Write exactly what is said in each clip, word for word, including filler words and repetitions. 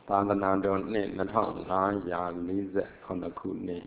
သာသနာတော်နှစ်နှစ်ထောင်ငါးရာလေးဆယ်ခုနှစ်ခုနှစ်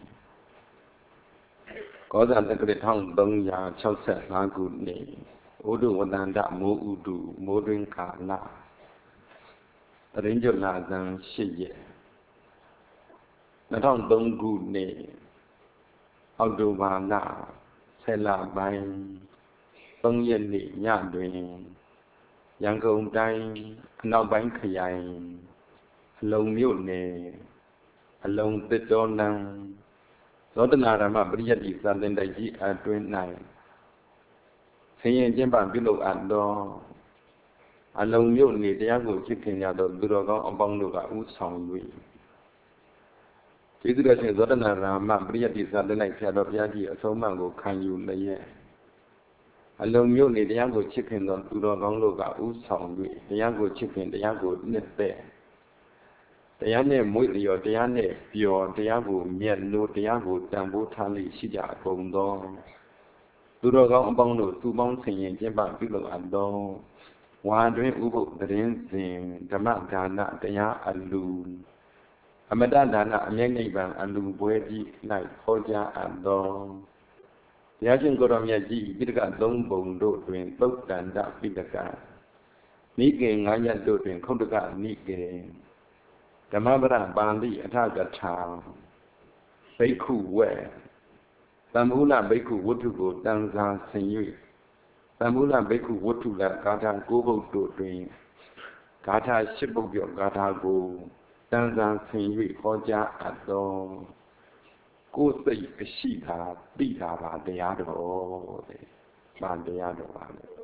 ကောဇာတက္ကရာတစ်ထောင်သုံးရာခြောက်ဆယ်ငါးခုနှစ်ဩဒုဝတန္တမိုးဥတုမိုးတွင်ကာလတရင်ကျွလာဇန်ရှစ်ရက်နှစ်ထောင်သုံးခုနှစ်အောက်တိုဘာလဆယ်လပိုင်းသုံးရက်နေ့ညတွင်ရန်ကုန်တိုင်းအနောက်ပိုင်းခရိုင်အလုံမြို့နယ်အလုံသစ်တောလမ်းသောတနာဓမ္မပရိယတ္တိစာသင်တိုက်ကြီးအတွင်း၌ဆင်းရဲခြင်းပပြုလုပ်အပ်သောအလုံမြို့နယ်တရားကိုချစ်ခင်ကြသောသူတော်ကောင်းအပေါင်းတို့ကဥဆောင်၍ကျေးဇူးတော်ရှင်သောတနာဓမ္မပရိယတ္တိစာသင်တိုက်ဆရာတော်ဘုရားကြီးအဆုံးအမကိုခံယူလျက်အလုံးမျိုးနေတရားကိုချစ်ခင်သောသူတော်ကောင်းတို့ကဥဆောင်၍တရားကိုချစ်ခင်တရားကိုနှစ်သက်တရားနဲ့မွေ့လျော်တရားနဲ့ပျော်တရားကိုမြတ်လို့တရားကိုတန်ဖိုးထားလိရှိကြကုန်သောသူတော်ကောင်းအပေါင်းတို့သူပေါင်းဆင်ရင်ကျင့်ပပြုလုပ်အပ်သောဝါတွင်ဥပုပ်သတင်းစဉ်ဓမ္မဒါနတရားအလူအမတဒါနအမြဲနိဗ္ဗာန်အလူပွဲကြီး၌ဟောကြားအပ်သောဘုရားရှင်ကိုယ်တော်မြတ်ကြီးပိဋကသုံးပုံတို့တွင်သုတ်တန္တပိဋကနိကေငါးရပ်တို့တွင်ခုတ်တကနိကေဓမ္မပဒပါဠိအထကထာဘိက္ခုဝဲသံမူလဘိက္ခုဝတ္ထုကိုတန်ဆာဆင်၍သံမူလဘိက္ခုဝတ္ထုလဂါထာကိုးပုဒ်တို့တွင်ဂါထာရှစ်ပုဒ်ပြောဂါထာကိုတန်ဆာဆင်၍ဟောကြားအပ်သောကိုယ်စိတ်အရှိတာသိတာပါတရားတော်တဲ့။ဗာတရားတော်ပါလေ။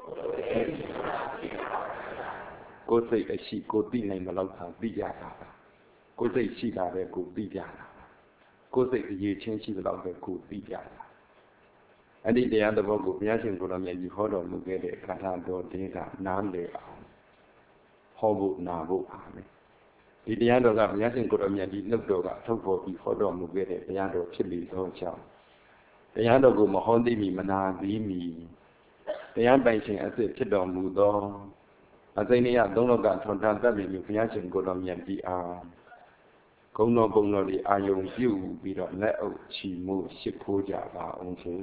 ကိုယ်စိတ်အရှိကိုသိနိုင်မလို့သာသိကြတာပါ။ကိုယ်စိတ်ရှိတာပဲကိုသိကြတာ။ကိုယ်စိတ်အရေးချင်းရှိတဲ့လောက်ပဲကိုသိကြတာ။အဲ့ဒီတရားတော်ကိုဘုရားရှင်ကိုယ်တော်မြတ်ကြီးဟောတော်မူခဲ့တဲ့ခါထာတော်တွေကနားလည်အောင်ဟောဖို့နာဖို့ပါမယ်။ဒီတရားတော်ကဘုရားရှင်ကိုယ်တော်မြတ်ကြီးနှုတ်တော်ကထုတ်ဖော်ပြီးဟောတော်မူခဲ့တဲ့တရားတော်ဖြစ်လေသောကြောင့်တရားတော်ကိုမဟောသိမီမနာပြီးမီတရားပိုင်ရှင်အစစ်ဖြစ်တော်မူသောအသိဉာဏ်သုံးလောကထွန်ထတတ်ပြီဘုရားရှင်ကိုယ်တော်မြတ်ကြီးအားဂုဏ်တော်ပုံတော်တွေအာယုံပြုပြီးတော့လက်အုပ်ချီမှုရှ िख ိုးကြပါအောင်ရှင်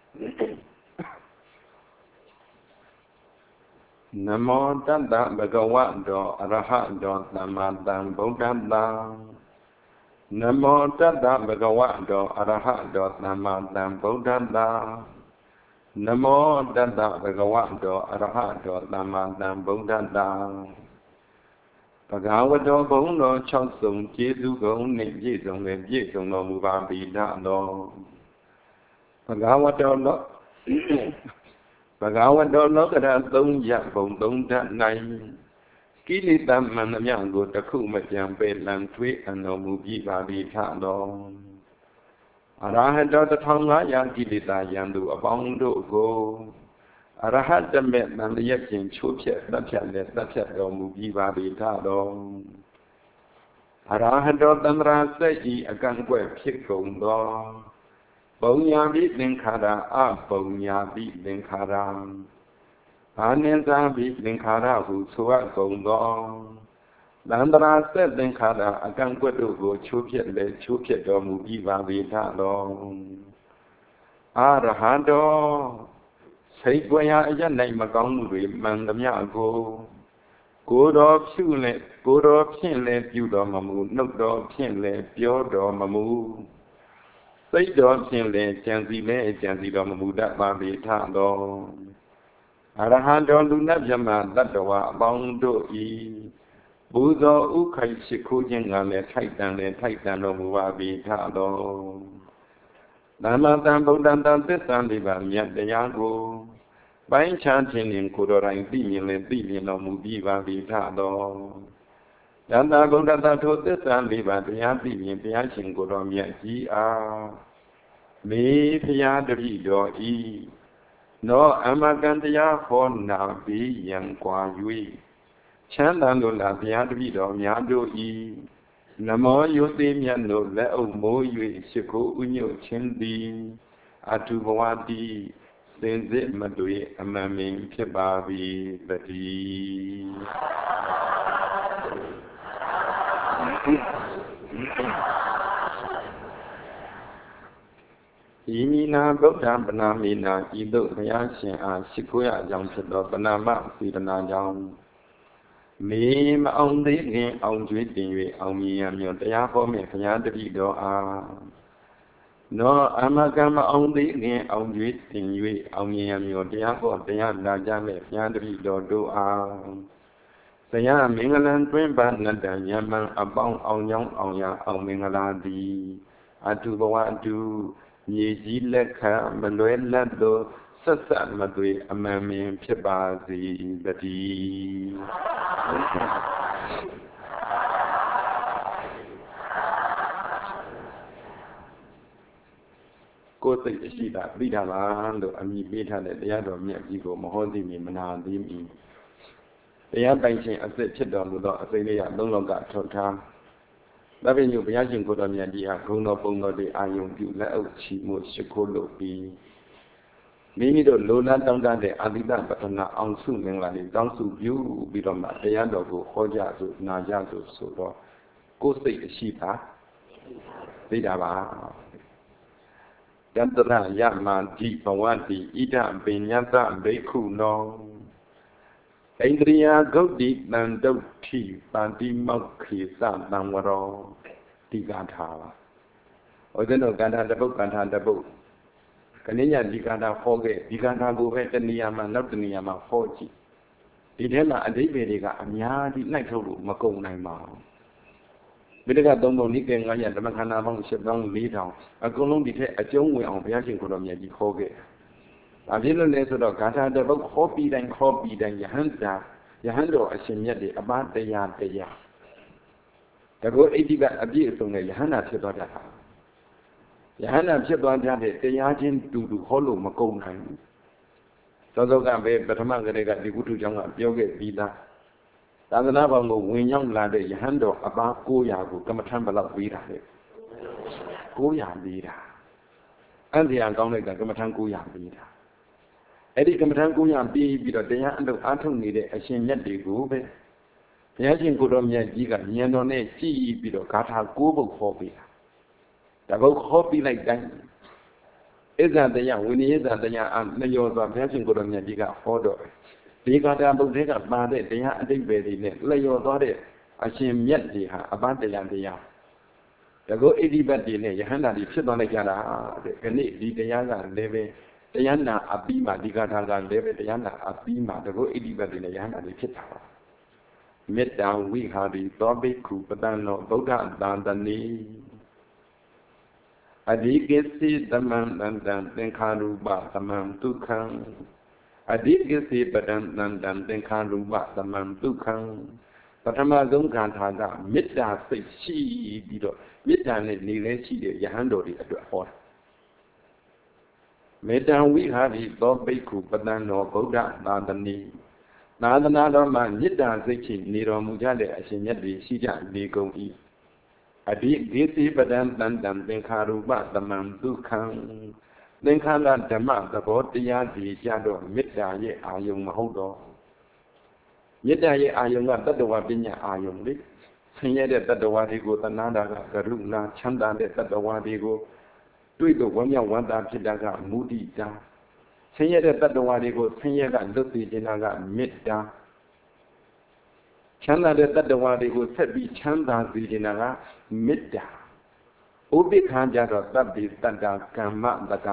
နမောတတ္တဗဂဝတောအရဟတောသမ္မာသမ္ဗုဒ္ဓတ္တနမောတတ္တဗဂဝတောအရဟတောသမ္မာသမ္ဗုဒ္ဓတ္တနမောတတ္တဗဂဝတောအရဟတောသမ္မာသမ္ဗုဒ္ဓတ္တဘဂဝတောဘုံတော်၆စုံကျေးဇူးကုန်နှင့်ပြည့်စုံလည်းပြည့်စုံတော်မူပါဘိဒတော်ဘဂဝတောလောဘဂဝတောလောကရသုံးရဘုံသုံးဓာတ်၌ကိလေသာမှန်သမျှကိုတစ်ခုမကြံပယ်လံထွေးအတော်မူပြီးပါဘိထတော်အရဟတောတစ်ထောင်ငါးရာကိလေသာယံသူအပေါင်းတို့ကိုအရဟတမေတန်လျက်ဖြင့်ချိုးဖြက်သတ်ဖြတ်လည်းသတ်ဖြတ်တော်မူပြီးပါဘိထတော်အရဟတောတန္တရာစိတ်ဤအကန့်ကွက်ဖြစ်ကုန်သောပုံညာပိသင်္ခါရအပုံညာပိသင်္ခါရဘာနိသပိသင်္ခါရဟုဆိုအပ်ကုန်သောသန္တရာဆက်သင်္ခါရအကန့်ကွက်တို့ကိုချိုးဖြက်လေချိုးဖြက်တော်မူပြီးပါပေထတော်အရဟံတော်စိတ်ပွေရာအရ၌မကောင်းမှုတွေမှန်သမျှကိုကိုယ်တော်ဖြူလေကိုယ်တော်ဖြင့်လည်းပြုတော်မမူနှုတ်တော်ဖြင့်လည်းပြောတော်မမူစိတ်တော်ဖြင့်လည်းကြံစီလည်းကြံစီတော်မမူတတ်ပါပေထတော်အရဟံတော်လူနတ်မြတ်တတ္တဝါအပေါင်းတို့ဤဘုဇောဥခိုက်ရှိခိုးခြင်းကလည်းထိုက်တန်လည်းထိုက်တန်တော်မူပါပေထတော်သမ္မာသမ္ဗုဒ္ဓံသစ္စာလေးပါးမြတ်တရားကိုပိုင်းခြားခြင်းနှင့်ကိုယ်တော်တိုင်သိမြင်လည်းသိမြင်တော်မူပြီးပါပေထတော်ယန္တာဗုဒ္ဓတထိုသစ္စာလေးပါးတရားသိမြင်ဘုရားရှင်ကိုယ်တော်မြတ်ကြီးအားမေဖရာတပည့်တော်ဤနောအမကံတရားဟောနာပြီးရန်ကွာ၍ချမ်းသာလို့လားဘုရားတပည့်တော်များတို့ဤနမောယုတိမြတ်တို့လက်အုပ်မိုး၍ရှိခိုးဥညွတ်ခြင်းသည်အတုဘဝတိစင်စစ်မတွေ့အမှန်မင်းဖြစ်ပါ၏တည်းဤမိနာဗုဒ္ဓပနာမိနာဤသို့ဘုရားရှင်အားရှိခိုးရကြောင်းဖြစ်သောပနာမစေတနာကြောင့်မေမအောင်သေးခင်အောင်ကျွေးတင်၍အောင်မြင်ရမည်တရားဟောမြတ်ဘုရားတပည့်တော်အားနောအမကမအောင်သေးခင်အောင်ကျွေးတင်၍အောင်မြင်ရမည်တရားဟောတရားနာကြမဲ့ဘုရားတပည့်တော်တို့အားဘုရားမင်္ဂလံတွင်ပါနတ္တယမံအပေါင်းအောင်ကြောင်းအောင်ရအောင်မင်္ဂလာသည်အတုဘဝအတုမြေကြီးလက်ခံမလွဲလတ်သောဆက်ဆက်မသွေအမှန်မြင်ဖြစ်ပါစေတည်းကိုယ်စိတ်ရှိတာသိတာလားလို့အမိပေးထားတဲ့တရားတော်မြတ်ကြီးကိုမဟောသိမီမနာသိမီတရားပိုင်ခြင်းအစစ်ဖြစ်တော်မူသောအစိမ့်လေးရသုံးလောကထုတ်ထားသဗ္ဗညုဘုရားရှင်ကိုယ်တော်မြတ်ကြီးဟာဂုဏ်တော်ပုံတော်တွေအာယုံပြုလက်အုပ်ချီမှုရှိခိုးလို့ပြီးမိမိတို့လိုလားတောင်းတတဲ့အတိတပတနာအောင်စုမင်္ဂလာတွေတောင်းစုပြုပြီးတော့မှတရားတော်ကိုဟောကြဆိုနာကြဆိုဆိုတော့ကိုယ်စိတ်အရှိတာသိတာပါယတရယမတိဘဝတိဣဒပညတဘိက္ခုနောဣန္ဒြိယဂௌတိတံဒုဋ္ဌိပါတိမောက္ခိသတံဝရောဒီကထာပါဟောတဲ့တော့ကန္တာတပုတ်ကန္တာတပုတ်ကနေညဒီကထာဟောခဲ့ဒီကထာကိုပဲတဏှာမှာနောက်တဏှာမှာဟောကြည့်ဒီထဲမှာအဓိပ္ပာယ်တွေကအများကြီးနှိုက်ထုတ်လို့မကုန်နိုင်ပါဘူးမိတ္တကသုံးပုံနိကေငါးရဓမ္မခန္ဓာပေါင်းရှစ်သောင်းလေးထောင်အကုန်လုံးဒီထက်အကျုံးဝင်အောင်ဘုရားရှင်ကိုယ်တော်မြတ်ကြီးဟောခဲ့ဘာဖြစ်လို့လဲဆိုတော့ဂါထာတစ်ပုဒ်ခေါ်ပြီးတိုင်းခေါ်ပြီးတိုင်းယဟန်တာယဟန်တော်အရှင်မြတ်တွေအပန်းတရားတရားတကောအိတိကအပြည့်အစုံနဲ့ယဟန်တာဖြစ်သွားတတ်တာယဟန်တာဖြစ်သွားတဲ့တရားချင်းတူတူဟောလို့မကုန်နိုင်ဘူးသောသောကပဲပထမကလေးကဒီကုထုကျောင်းကပြောခဲ့ပြီးသားသာသနာ့ဘောင်ကိုဝင်ရောက်လာတဲ့ယဟန်တော်အပန်းကိုးရာကိုကမ္မထံဘလောက်ပြီးတာလေကိုးရာပြီးတာအန်တရားကောင်းတဲ့ကကမ္မထံကိုးရာပြီးတာအဲ့ဒီကမ္မထံကိုးရာပြီးပြီးတော့တရားအလုပ်အားထုတ်နေတဲ့အရှင်မြတ်တွေကိုပဲဘုရားရှင်ကိုယ်တော်မြတ်ကြီးကဉာဏ်တော်နဲ့ကြည်ပြီးတော့ဂါထာကိုးပုဒ်ခေါ်ပြီးတာတပုဒ်ခေါ်ပြီးလိုက်တိုင်းဣဇာတရားဝိနည်းဇာတရားအနယောစွာဘုရားရှင်ကိုယ်တော်မြတ်ကြီးကဟောတော့ဒီဂါထာပုဒ်တွေကပါတဲ့တရားအတိတ်ပဲတွေနဲ့လျော်သွားတဲ့အရှင်မြတ်တွေဟာအပန်းတရားတရားတကောဣတိပတ်တွေနဲ့ယဟန္တာတွေဖြစ်သွားလိုက်ကြတာတဲ့ခဏဒီတရားကလည်းပဲတရားနာအပြီးမှဒီဂါထာကလည်းပဲတရားနာအပြီးမှတကောဣတိပတ်တွေနဲ့ယဟန္တာတွေဖြစ်တာပါမေတ္တာဝိဟာရီသောဘိက္ခုပတံလောဗုဒ္ဓသာသနေအဓိကိစီသမံတံတံသင်္ခါရူပသမံဒုက္ခံအဓိကိစီပတံတံတံသင်္ခါရူပသမံဒုက္ခံပထမဆုံးဂါထာကမေတ္တာစိတ်ရှိပြီးတော့မေတ္တာနဲ့နေလဲရှိတဲ့ယဟန်တော်တွေအတွက်ဟောတာမေတ္တာဝိဟာရီသောဘိက္ခုပတံလောဗုဒ္ဓသာသနေသာသနာတော်မှာမေတ္တာစိတ်ရှိနေတော်မူကြတဲ့အရှင်မြတ်တွေရှိကြနေကုန်၏အဓိကိစီပတံတံတံသင်္ခါရူပသမံဒုက္ခံသင်္ခါရဓမ္မသဘောတရားဒီကြတော့မေတ္တာရဲ့အာယုံမဟုတ်တော့မေတ္တာရဲ့အာယုံကတတ္တဝပညာအာယုံလေဆင်းရဲတဲ့တတ္တဝါတွေကိုသနာတာကကရုဏာချမ်းသာတဲ့တတ္တဝါတွေကိုတွေ့လို့ဝမ်းမြောက်ဝမ်းသာဖြစ်တာကမုဒိတာဆင်းရဲတဲ့တတ္တဝါတွေကိုဆင်းရဲကလွတ်စေခြင်းကမေတ္တာချမ်းသာတဲ့တတ္တဝါတွေကိုဆက်ပြီးချမ်းသာစေခြင်းကမေတ္တာဥပိ္ပခာကြတော့တပ္ပိတတ္တာကမ္မတကာ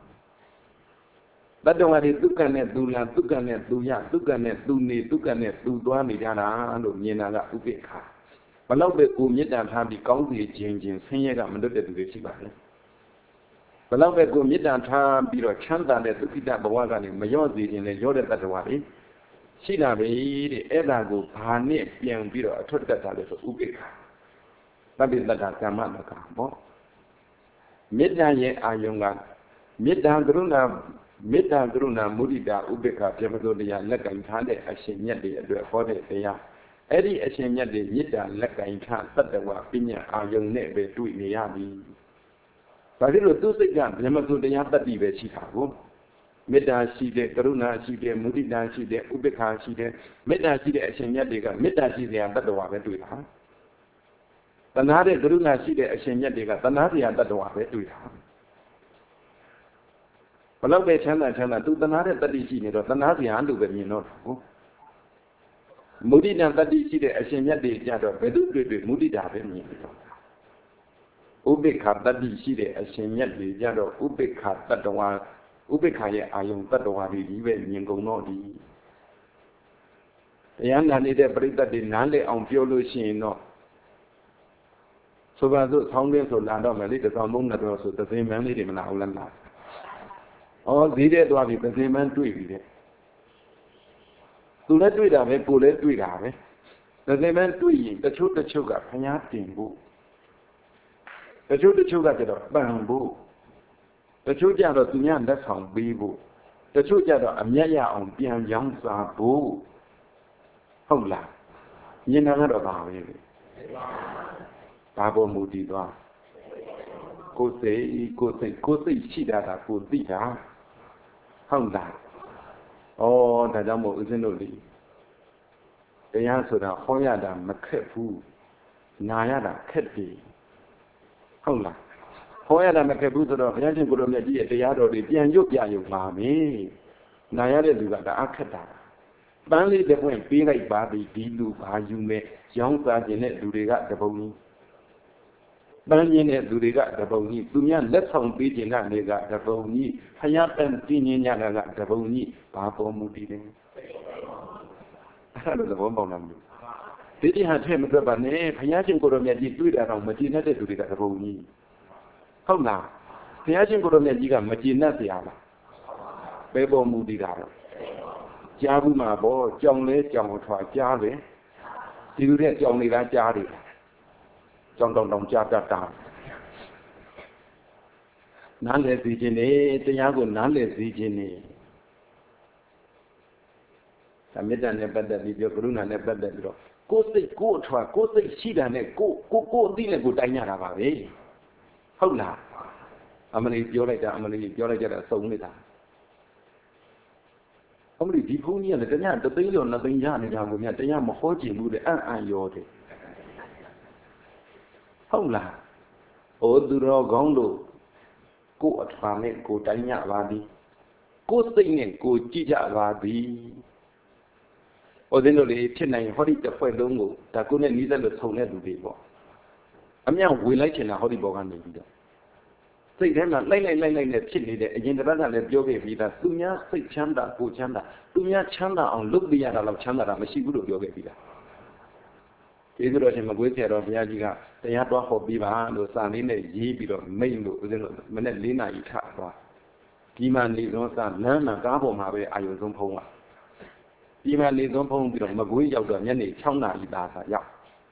တတ္တဝါတွေဒုက္ခနဲ့သူလာဒုက္ခနဲ့သူရဒုက္ခနဲ့သူနေဒုက္ခနဲ့သူသွားနေကြတာလို့မြင်တာကဥပိ္ပခာဘလောက်ပဲကိုမေတ္တာထားပြီးကောင်းစီခြင်းချင်းဆင်းရဲကမလွတ်တဲ့သူတွေရှိပါလေဘလောက်ပဲကိုမေတ္တာထားပြီးတော့ချမ်းသာတဲ့သုခိတဘဝကနေမလျော့စေခြင်းနဲ့ရောတဲ့တတ္တဝါတွေရှိတာပဲတဲ့အဲ့ဒါကိုဘာနဲ့ပြန်ပြီးတော့အထွတ်တက်တာလဲဆိုဥပိ္ပခာတပ္ပိတတ္တကမ္မတကာပေါ့မေတ္တာရဲ့အာယုံကမေတ္တာကရုဏာမေတ္တာကရုဏာမုဒိတာဥပိ္ပခာပြမစိုးတရားလက်ကင်ထားတဲ့အရှင်မြတ်တွေအတွက်ဟောတဲ့တရားအဲ့ဒီအရှင်မြတ်တွေမေတ္တာလက်ကင်ထားတတ္တဝပညာအာယုံနဲ့ပဲတွေ့နေရပြီဒါဖြစ်လို့သူစိတ်ကပြမစိုးတရားတတ္တိပဲရှိတာကိုမေတ္တာရှိတဲ့ကရုဏာရှိတဲ့မုဒိတာရှိတဲ့ဥပိ္ပခာရှိတဲ့မေတ္တာရှိတဲ့အရှင်မြတ်တွေကမေတ္တာရှိစရာတတ္တဝပဲတွေ့တာတဏှာတဲ့ကရုဏာရှိတဲ့အရှင်မြတ်တွေကတဏှာတရားတတ္တဝါပဲတွေ့တာဘလောက်ပဲချမ်းသာချမ်းသာသူတဏှာတဲ့တတ္တိရှိနေတော့တဏှာတရားလို့ပဲမြင်တော့ဟုတ်မုဒိတံတတ္တိရှိတဲ့အရှင်မြတ်တွေကြတော့ဘယ်သူတွေ့တွေ့မုဒိတာပဲမြင်တော့ဥပိ္ပခာတတ္တိရှိတဲ့အရှင်မြတ်တွေကြတော့ဥပိ္ပခာတတ္တဝါဥပိ္ပခာရဲ့အာယုံတတ္တဝါတွေကြီးပဲမြင်ကုန်တော့ဒီတရားနာနေတဲ့ပရိသတ်တွေနားလည်အောင်ပြောလို့ရှိရင်တော့ဆိုပါစို့ဆောင်းတွင်းဆိုလာတော့မယ်လေတကောင်မုန်းနေတော့ဆိုသစင်မန်းလေးတွေမလာဘူးလားလားဩဈေးတဲ့သွားပြီသစင်မန်းတွေ့ပြီတဲ့သူလည်းတွေ့တာပဲကိုလည်းတွေ့တာပဲသစင်မန်းတွေ့ရင်တချို့တချို့ကဖျားတင်ဖို့တချို့တချို့ကကျတော့ပန်ဖို့တချို့ကျတော့သူများလက်ဆောင်ပေးဖို့တချို့ကျတော့အမျက်ရအောင်ပြန်ရောင်းစားဖို့ဟုတ်လားမြင်တာကတော့ပါပဲလေဘာပေါ်မူတည်သွားကိုယ်စိတ်ကိုယ်စိတ်ကိုယ်စိတ်ရှိတာကကိုယ်သိတာဟုတ်လားဩဒါကြောင့်မို့ဦးဇင်းတို့လေတရားဆိုတာဟောရတာမခက်ဘူးနာရတာခက်တယ်ဟုတ်လားဟောရတာမခက်ဘူးဆိုတော့ဘုရားရှင်ကိုယ်တော်မြတ်ကြီးရဲ့တရားတော်တွေပြန်ရွတ်ပြရုံပါပဲနာရတဲ့လူကဒါအခက်တာပန်းလေးတစ်ပွင့်ပေးလိုက်ပါပြီဒီလူဘာယူမဲ့ရောင်းစားခြင်းတဲ့လူတွေကတပုံကြီးပန်းရင်းတဲ့လူတွေကတပုံကြီးသူများလက်ဆောင်ပေးခြင်းကနေကတပုံကြီးဖယားပန်းပြင်းညတာကတပုံကြီးဘာပေါ်မူတည်တယ်အဲ့လိုသဘောပေါက်လားမလို့ဒီတိဟာထဲမတွက်ပါနဲ့ဘုရားရှင်ကိုယ်တော်မြတ်ကြီးတွေ့တာတော့မကြည်နဲ့တဲ့လူတွေကတပုံကြီးဟုတ်လားဘုရားရှင်ကိုယ်တော်မြတ်ကြီးကမကြည်နဲ့เสียလားဘယ်ပေါ်မူတည်တာတော့ကြားဘူးမှာပေါ့ကြောင်လဲကြောင်ထွာကြားတယ်ဒီလိုတဲ့ကြောင်နေတာကြားတယ်ကြောင်တောင်တောင်ကြားတတ်တာနားလည်သိခြင်းနဲ့တရားကိုနားလည်သိခြင်းနဲ့သမေတ္တာနဲ့ပတ်သက်ပြီးပြောကရုဏာနဲ့ပတ်သက်ပြီးတော့ကိုယ်စိတ်ကိုယ်အထွာကိုယ်စိတ်ရှိတာနဲ့ကိုကိုကိုအသိနဲ့ကိုတိုင်းရတာပါပဲဟုတ်လားအမလီပြောလိုက်တာအမလီပြောလိုက်ကြတာစုံနေတာအမလီဒီဘုန်းကြီးကလည်းတရားတသိန်းကျော်နှစ်သိန်းရနေတာကိုမြတ်တရားမဟောကြည့်ဘူးတဲ့အံ့အံ့ရောတယ်ဟုတ်လားဩသူတော်ကောင်းတို့ကိုယ်အထွာနဲ့ကိုတိုင်းရပါသည်ကိုယ်စိတ်နဲ့ကိုကြည့်ကြပါသည်ဩသင်းတို့လေးဖြစ်နိုင်ဟောဒီတစ်ဖွဲ့လုံးကိုဒါကိုနဲ့နီးစပ်လို့ဆုံတဲ့လူတွေပေါ့အမြောက်ဝင်လိုက်ချင်တာဟောဒီဘောကနေပြီးတော့စိတ်ထဲမှာလိုက်လိုက်လိုက်လိုက်နဲ့ဖြစ်နေတဲ့အရင်တစ်ပတ်ကလည်းပြောခဲ့ပြီးသားသူများစိတ်ချမ်းသာကိုချမ်းသာသူများချမ်းသာအောင်လုပ်ပြရတာတော့ချမ်းသာတာမရှိဘူးလို့ပြောခဲ့ပြီးသားဒီလိုတော့ရှင်မကွေးဆရာတော်ဘုရားကြီးကတရားတော်ဟောပြီးပါလို့စာလေးနဲ့ရေးပြီးတော့မိတ်လို့ဦးဇင်းတို့မနေ့၄နာရီထသွားဒီမှာနေတော့စာလမ်းမှာကားပေါ်မှာပဲအာယုံဆုံးဖုံးသွားဒီမှာနေဆုံးဖုံးပြီးတော့မကွေးရောက်တော့ညနေ၆နာရီသားစာရောက်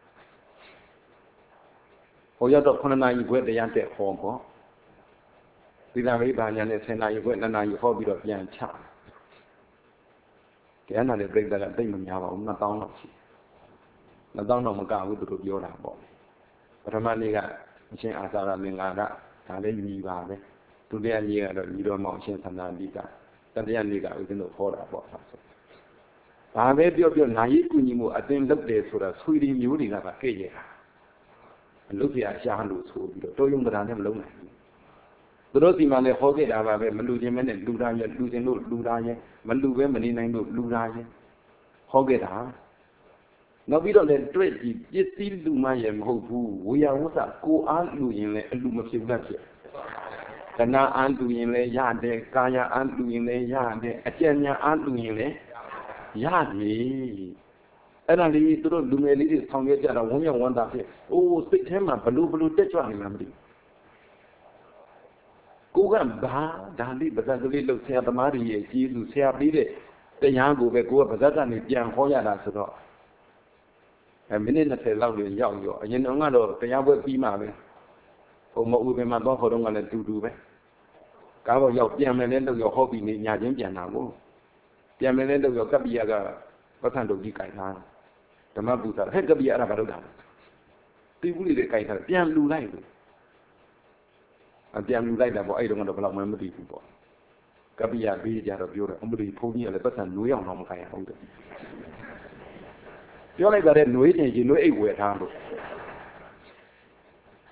ဟိုရောက်တော့ခုနှစ်နာရီခွဲတရားတက်ဟောပေါ့သီလဝိပါညာနဲ့ဆယ်နာရီခွဲနှစ်နာရီဟောပြီးတော့ပြန်ချတရားနာတဲ့ပြိဿကတိတ်မများပါဘူးနှစ်သောင်းလောက်ရှိနှစ်သောင်းတော့မကဘူးသူတို့ပြောတာပေါ့ပထမနေ့ကအရှင်အာသာရမင်္ဂလာကဒါလည်းညီပါပဲဒုတိယနေ့ကတော့ညီတော်မောင်အရှင်သန္တာတိကတတိယနေ့ကဦးဇင်းတို့ဟောတာပေါ့ဆိုဘာပဲပြောပြောနာယီကုညီမှုအသင်လုပ်တယ်ဆိုတာဆွေဒီမျိုးတွေကပါခဲ့ရတာအလုပ်ပြရှားလို့ဆိုပြီးတော့တိုးယုံတရားနဲ့မလုံးနိုင်ဘူးသူတို့စီမံလည်းဟောခဲ့တာပါပဲမလူခြင်းမဲနဲ့လူသားရဲ့လူခြင်းလို့လူသားရဲ့မလူပဲမနေနိုင်လို့လူသားရဲ့ဟောခဲ့တာနောက်ပြီးတော့လည်းတွေ့ကြည့်ပစ္စည်းလူမရဲ့မဟုတ်ဘူးဝေယဝဆကိုအားလူရင်လည်းအလူမဖြစ်တတ်ဖြစ်ခဏအားလူရင်လည်းရတယ်ကာယအားလူရင်လည်းရတယ်အကျဉ်းညာအားလူရင်လည်းရတယ်အဲ့ဒါလေးသူတို့လူငယ်လေးတွေဆောင်ရွက်ကြတာဝမ်းမြောက်ဝမ်းသာဖြစ်အိုးစိတ်ထဲမှာဘလူဘလူတက်ကြွနေမှမသိကိုကဘာဒါလေးပါဇက်ကလေးလို့ဆရာသမားတွေရဲ့ကြီးလူဆရာပြီးတဲ့တရားကိုပဲကိုကပါဇက်ကနေပြန်ဟောရတာဆိုတော့အဲမိနစ်၂၀လောက်liềnရောက်ရောအရင်ကတော့တရားပွဲပြီးမှပဲဟိုမဦးပင်မှာတော့ဟောတော့ကလည်းတူတူပဲကားပေါ်ရောက်ပြန်မယ်လဲလို့ရောဟောပြီးနေညချင်းပြန်တာကိုပြန်မယ်လဲလို့ရောကပ္ပိယကပဋ္ဌာန်းတုတ်ကြီးကြိုင်ထားဓမ္မပူဇာဟဲ့ကပ္ပိယအဲ့ဒါဘာလို့တာလဲတိဘူးလေးတွေကြိုင်ထားပြန်လူလိုက်လို့အပြန်လူလိုက်တာပေါ့အဲ့တုန်းကတော့ဘယ်လောက်မှမသိဘူးပေါ့ကပ္ပိယဘေးကြတော့ပြောတယ်အမလီဘုန်းကြီးကလည်းပဋ္ဌာန်းနွေးအောင်တော့မခိုင်းအောင်တယ်ပြောလိုက်တာတဲ့နွေးချင်ရင်နွေးအိတ်ဝယ်ထားလို့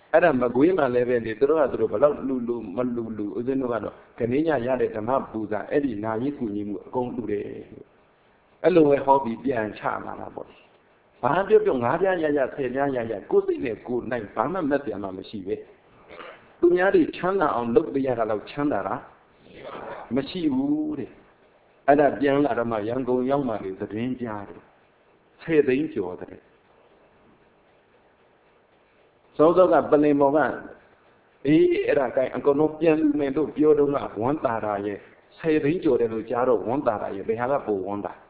အဲ့ဒါမကွေးမှလည်းပဲလေသူတို့ကသူတို့ဘလောက်လူလူမလူလူဦးဇင်းတို့ကတော့ခဏညရတဲ့ဓမ္မပူဇာအဲ့ဒီနာယီကူညီမှုအကုန်လူတယ်အဲ့လိုပဲဟောပြီးပြန်ချလာတာပေါ့ဘာပြောပြောငါးပြားရရဆယ်ပြားရရကိုယ်စိတ်နဲ့ကိုယ်နိုင်ဘာမှမက်ပြန်မှမရှိပဲသူများတွေချမ်းသာအောင်လုပ်ပေးရတာတော့ချမ်းသာတာမရှိဘူးတဲ့အဲ့ဒါပြန်လာတော့မှရန်ကုန်ရောက်မှလေသတင်းကြားတယ်ဆယ်သိန်းကျော်တယ်စောစောကပလင်ပေါ်ကအေးအဲ့ဒါကိုင်အကုန်လုံးပြန်မယ်လို့ပြောတော့ကဝမ်းတာတာရဲ့ဆယ်သိန်းကျော်တယ်လို့ကြားတော့ဝမ်းတာတာရဲ့ဘယ်ဟာကပိုဝမ်းတာ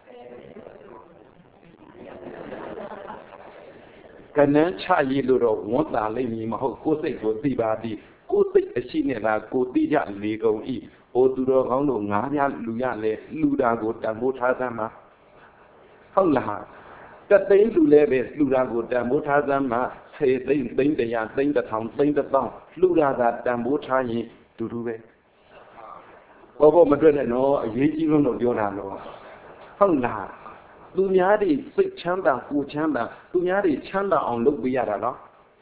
ကနန်းချရည်လို့တော့ဝမ်းတာလိမ့်မည်မဟုတ်ကိုယ်စိတ်ကိုသိပါသည်ကိုယ်စိတ်အရှိနဲ့လားကိုသိကြလေကုန်ဤဟိုသူတော်ကောင်းတို့ငါးပြားလူရလဲလူတာကိုတန်ဖိုးထားသမ်းမှာဟုတ်လားတသိန်းလူလဲပဲလူတာကိုတန်ဖိုးထားသမ်းမှာဆယ်သိန်းသိန်းတရာသိန်းတစ်ထောင်သိန်းတစ်သောင်းလူတာကတန်ဖိုးထားရင်တူတူပဲဘောဘောမတွေ့နဲ့နော်အရေးကြီးလို့တော့ပြောတာနော်ဟုတ်လားသူများတွေစိတ်ချမ်းသာကိုချမ်းသာသူများတွေချမ်းသာအောင်လုပ်ပေးရတာနော်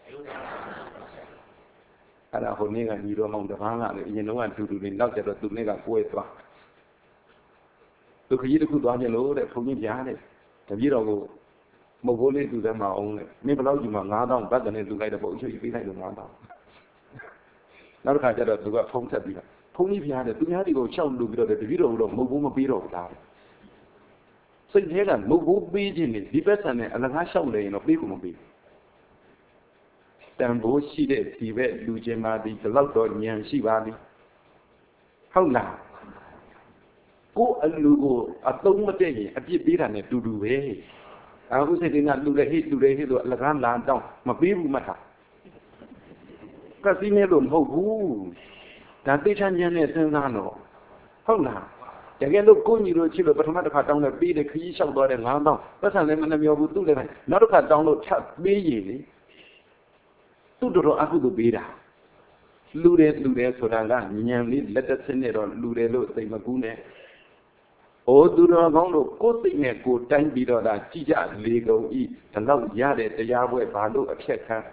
အဲ့ဒါဟိုနေ့ကညီတော်မောင်တပန်းကလည်းအရင်တော့ကတူတူလေးနောက်ကျတော့သူနေ့ကကိုယ်သွားသူခကြီးတစ်ခုသွားကြလို့တဲ့ဘုန်းကြီးပြားတဲ့တပည့်တော်ကိုမဟုတ်ဘူးလေးသူလည်းမအောင်လေမင်းဘယ်လောက်ကြီးမှငါးသောင်းဘတ်ကနေလူလိုက်တဲ့ပုံအချုပ်ကြီးပေးလိုက်လို့ငါးသောင်းနောက်တစ်ခါကျတော့သူကဖုံးဆက်ပြီးတော့ဘုန်းကြီးပြားတဲ့သူများတွေကိုရှောက်လူပြီးတော့တပည့်တော်ကတော့မဟုတ်ဘူးမပေးတော့ဘူးလားစိတ်ထဲကမဟုတ်ဘူးပေးခြင်းနေဒီဘက်ဆန်နဲ့အလကားလျှောက်နေရင်တော့ပေးကိုမပေးတန်ဖိုးရှိတဲ့ဒီဘက်လူချင်းပါဒီဘလောက်တော့ဉာဏ်ရှိပါလိမ့်ဟုတ်လားကိုယ်အလူကိုအသုံးမတည့်ရင်အပြစ်ပေးတာနဲ့တူတူပဲအခုစိတ်ကလူလေဟိလူလေဟိဆိုအလကားလာတော့မပေးဘူးမှတ်တာကစီနေလို့မဟုတ်ဘူးဒါသိချမ်းဉာဏ်နဲ့စဉ်းစားတော့ဟုတ်လားတကယ်လို့ကိုညီတို့ချစ်လို့ပထမတစ်ခါတောင်းတယ်ပေးတယ်ခကြီးလျှောက်သွားတယ်ငါးသောင်းပတ်စံလည်းမနှမျောဘူးသူ့လည်းနောက်တစ်ခါတောင်းလို့ထပ်ပေးရည်လေသူ့တော်တော်အခုတို့ပေးတာလူတယ်လူတယ်ဆိုတာကဉာဏ်လေးလက်သက်စင်းနဲ့တော့လူတယ်လို့သိမကူးနဲ့ဩသူတော်ကောင်းတို့ကိုယ်သိနဲ့ကိုယ်တိုင်းပြီးတော့ဒါကြည်ကြလေကုန်ဤဒီလောက်ရတဲ့တရားပွဲဘာလို့အဖြက်ခံ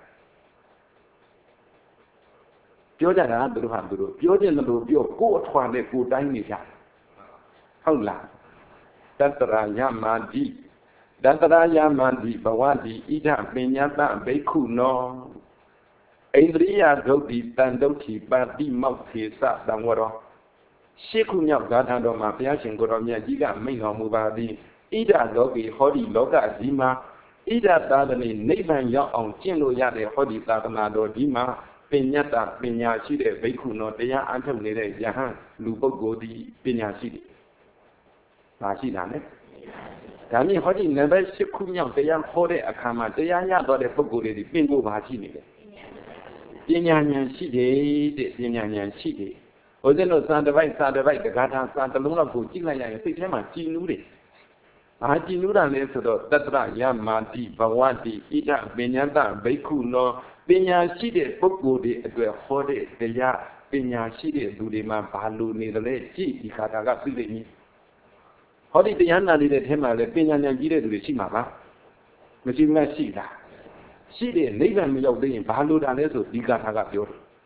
ပြောကြတာသူတို့ဟာသူတို့ပြောခြင်းလို့ပြောကိုယ်အထွာနဲ့ကိုယ်တိုင်းနေကြဟုတ်လားတတရာယမတိတတရာယမတိဘဝတိဣဒပညာတဘိက္ခုနောဣန္ဒြိယဂုတ်တိတန်တုဋ္ဌိပါတိမောက္ခေသတံဝရောရှစ်ခုမြောက်ဂါထာတော်မှာဘုရားရှင်ကိုယ်တော်မြတ်ကြီးကမိန့်တော်မူပါသည်ဣဒလောကေဟောဒီလောကကြီးမှာဣဒသာသနေနိဗ္ဗာန်ရောက်အောင်ကျင့်လို့ရတဲ့ဟောဒီသာသနာတော်ဒီမှာပညာတပညာရှိတဲ့ဘိက္ခုနောတရားအထုတ်နေတဲ့ယဟန်လူပုဂ္ဂိုလ်ဒီပညာရှိတယ်။မရှိတာနဲ့ဒါမြင်ဟောဒီနံပါတ်ရှစ်ခုမြောက်တရားဟောတဲ့အခါမှာတရားရတော့တဲ့ပုဂ္ဂိုလ်တွေပင်ကိုပါရှိနေတယ်။ပညာဉာဏ်ရှိတယ်တဲ့ပညာဉာဏ်ရှိတယ်။ဟိုစလို့စာတစ်ပိုက်စာတစ်ပိုက်တက္ကထာစာတစ်လုံးလောက်ကိုကြည့်လိုက်ရရင်စိတ်ထဲမှာကြည်နူးတယ်။ဘာကြည်နူးတာလဲဆိုတော့တတ္တရယမာတိဘဝတိဣဒပညာတဘိက္ခုနောပညာရှိတဲ့ပုဂ္ဂိုလ်တွေအတွက်ဟောတဲ့တရားပညာရှိတဲ့သူတွေမှာဘာလို့နေတယ်လဲကြည့်ဒီခါတာကသိလိမ့်မည်ဟောဒီတရားနာနေတဲ့ထဲမှာလဲပညာဉာဏ်ကြီးတဲ့သူတွေရှိမှာပါမရှိဘူးလားရှိလားရှိတဲ့နိဗ္ဗာန်မရောက်သေးရင်ဘာလို့တာလဲဆိုဒီခါတာကပြော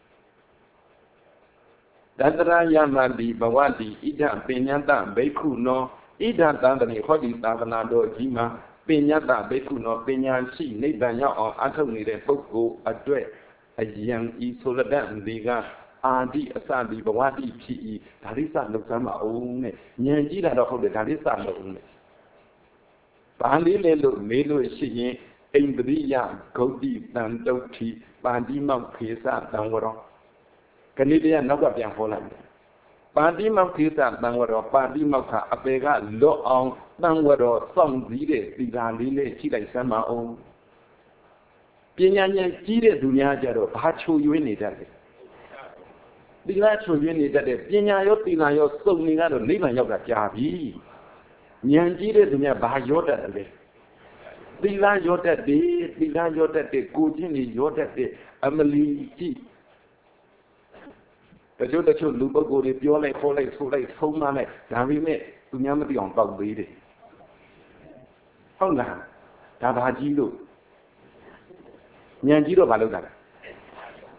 တယ်တတရာယမတိဘဝတိဣဒပညာတဘိက္ခုနောဣဒသံတနေဟောဒီသာသနာတော်ကြီးမှာပညာတဘိက္ခုနောပညာရှိနိဗ္ဗာန်ရောက်အောင်အထုတ်နေတဲ့ပုဂ္ဂိုလ်အတွက်အယံဤဆိုလတ္တဒီကအာဒီအစဒီဘဝတိဖြစ်ဤဒါရိစလောက်စမ်းမအောင်နဲ့ဉာဏ်ကြီးတာတော့ဟုတ်တယ်ဒါရိစလောက်အောင်နဲ့ဘာလေးလဲလို့မေးလို့ရှိရင်ဣန္ဒြိယဂုတ်တိတန်တုဋ္ဌိပါတိမောက္ခေသတံဝရောခဏတည်းကနောက်ကပြန်ဟောလိုက်တယ်ပါတိမောက္ခေသတံဝရောပါတိမောက္ခအပေကလွတ်အောင်တံဝရောစောင့်စည်းတဲ့သီလာလေးလေးရှိလိုက်စမ်းမအောင်ပညာဉာဏ်ကြီးတဲ့သူများကြတော့ဘာချိုရွေးနေတတ်လဲသီလချိုရွေးနေတတ်တဲ့ပညာရောသီလရောစုံနေကတော့နိဗ္ဗာန်ရောက်တာကြာပြီဉာဏ်ကြီးတဲ့သူများဘာရောတတ်တယ်လဲသီလရောတတ်တယ်သီလရောတတ်တယ်ကိုချင်းကြီးရောတတ်တယ်အမလီကြည့်တချို့တချို့လူပုဂ္ဂိုလ်တွေပြောလိုက်ခေါ်လိုက်ဆိုလိုက်ဆုံးမလိုက်ဒါပေမဲ့သူများမသိအောင်တောက်သေးတယ်ဟုတ်လားဒါဘာကြီးလို့ဉာဏ်ကြီးတော့ဘာလုပ်တာလဲ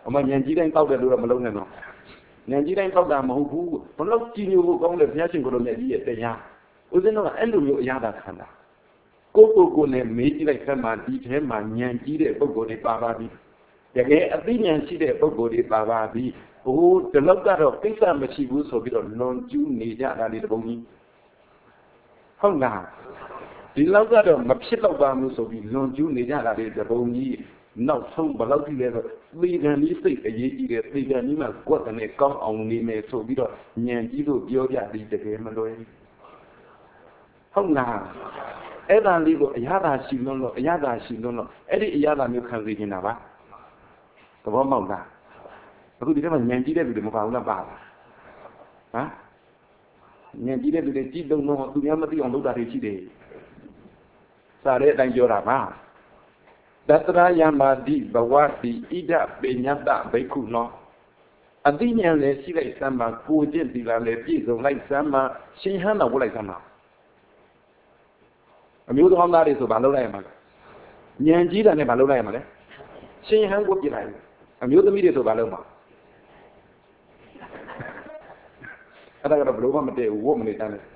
အမဉာဏ်ကြီးတိုင်းတောက်တယ်လို့တော့မလုံးနဲ့တော့ဉာဏ်ကြီးတိုင်းတောက်တာမဟုတ်ဘူးဘလို့ကြည်ညိုဖို့ကောင်းတယ်ဘုရားရှင်ကိုယ်တော်မြတ်ကြီးရဲ့တရားဦးဇင်းတို့ကအဲ့လိုမျိုးအရာသာခံတာကိုကိုကိုနဲ့မေးကြည့်လိုက်ဆက်မှဒီထဲမှာဉာဏ်ကြီးတဲ့ပုဂ္ဂိုလ်တွေပါပါပြီတကယ်အသိဉာဏ်ရှိတဲ့ပုဂ္ဂိုလ်တွေပါပါပြီဟိုဒီလောက်ကတော့ကိစ္စမရှိဘူးဆိုပြီးတော့လွန်ကျူးနေကြတာလေတပုံကြီးဟုတ်လားဒီလောက်ကတော့မဖြစ်တော့ပါဘူးဆိုပြီးလွန်ကျူးနေကြတာလေတပုံကြီးနောက်ဆုံးဘယ်လောက်ကြီးလဲဆိုသေကံကြီးစိတ်အရေးကြီးတယ်သေကံကြီးမှာကွက်တဲ့ကောင်းအောင်နေမယ်ဆိုပြီးတော့ဉာဏ်ကြီးလို့ပြောကြပြီးတကယ်မလွယ်ဟုတ်လားအဲ့ဒါလေးကိုအရသာရှိလွန်းလို့အရသာရှိလွန်းလို့အဲ့ဒီအရသာမျိုးခံစေချင်တာပါသဘောပေါက်လားအခုဒီထဲမှာဉာဏ်ကြီးတဲ့လူတွေမပါဘူးလားပါလားဟမ်ဉာဏ်ကြီးတဲ့လူတွေကြည့်လုံးတော့သူများမသိအောင်လုပ်တာတွေရှိတယ်စားတဲ့အတိုင်းပြောတာပါတတရာယမတိဘဝတိဣဒပိညတဘိက္ခုနောအသိဉာဏ်လည်းရှိလိုက်စမ်းပါကိုကျင့်သီလလည်းပြည့်စုံလိုက်စမ်းပါရှင်ဟန်းတော်ဝတ်လိုက်စမ်းပါအမျိုးသားသားတွေဆိုဘာလုပ်လိုက်ရမှာလဲဉာဏ်ကြီးတာနဲ့ဘာလုပ်လိုက်ရမှာလဲရှင်ဟန်းကိုပြလိုက်အမျိုးသမီးတွေဆိုဘာလုပ်မှာအဲ့ဒါကတော့ဘလို့မှမတည့်ဘူးဝတ်မနေတတ်နဲ့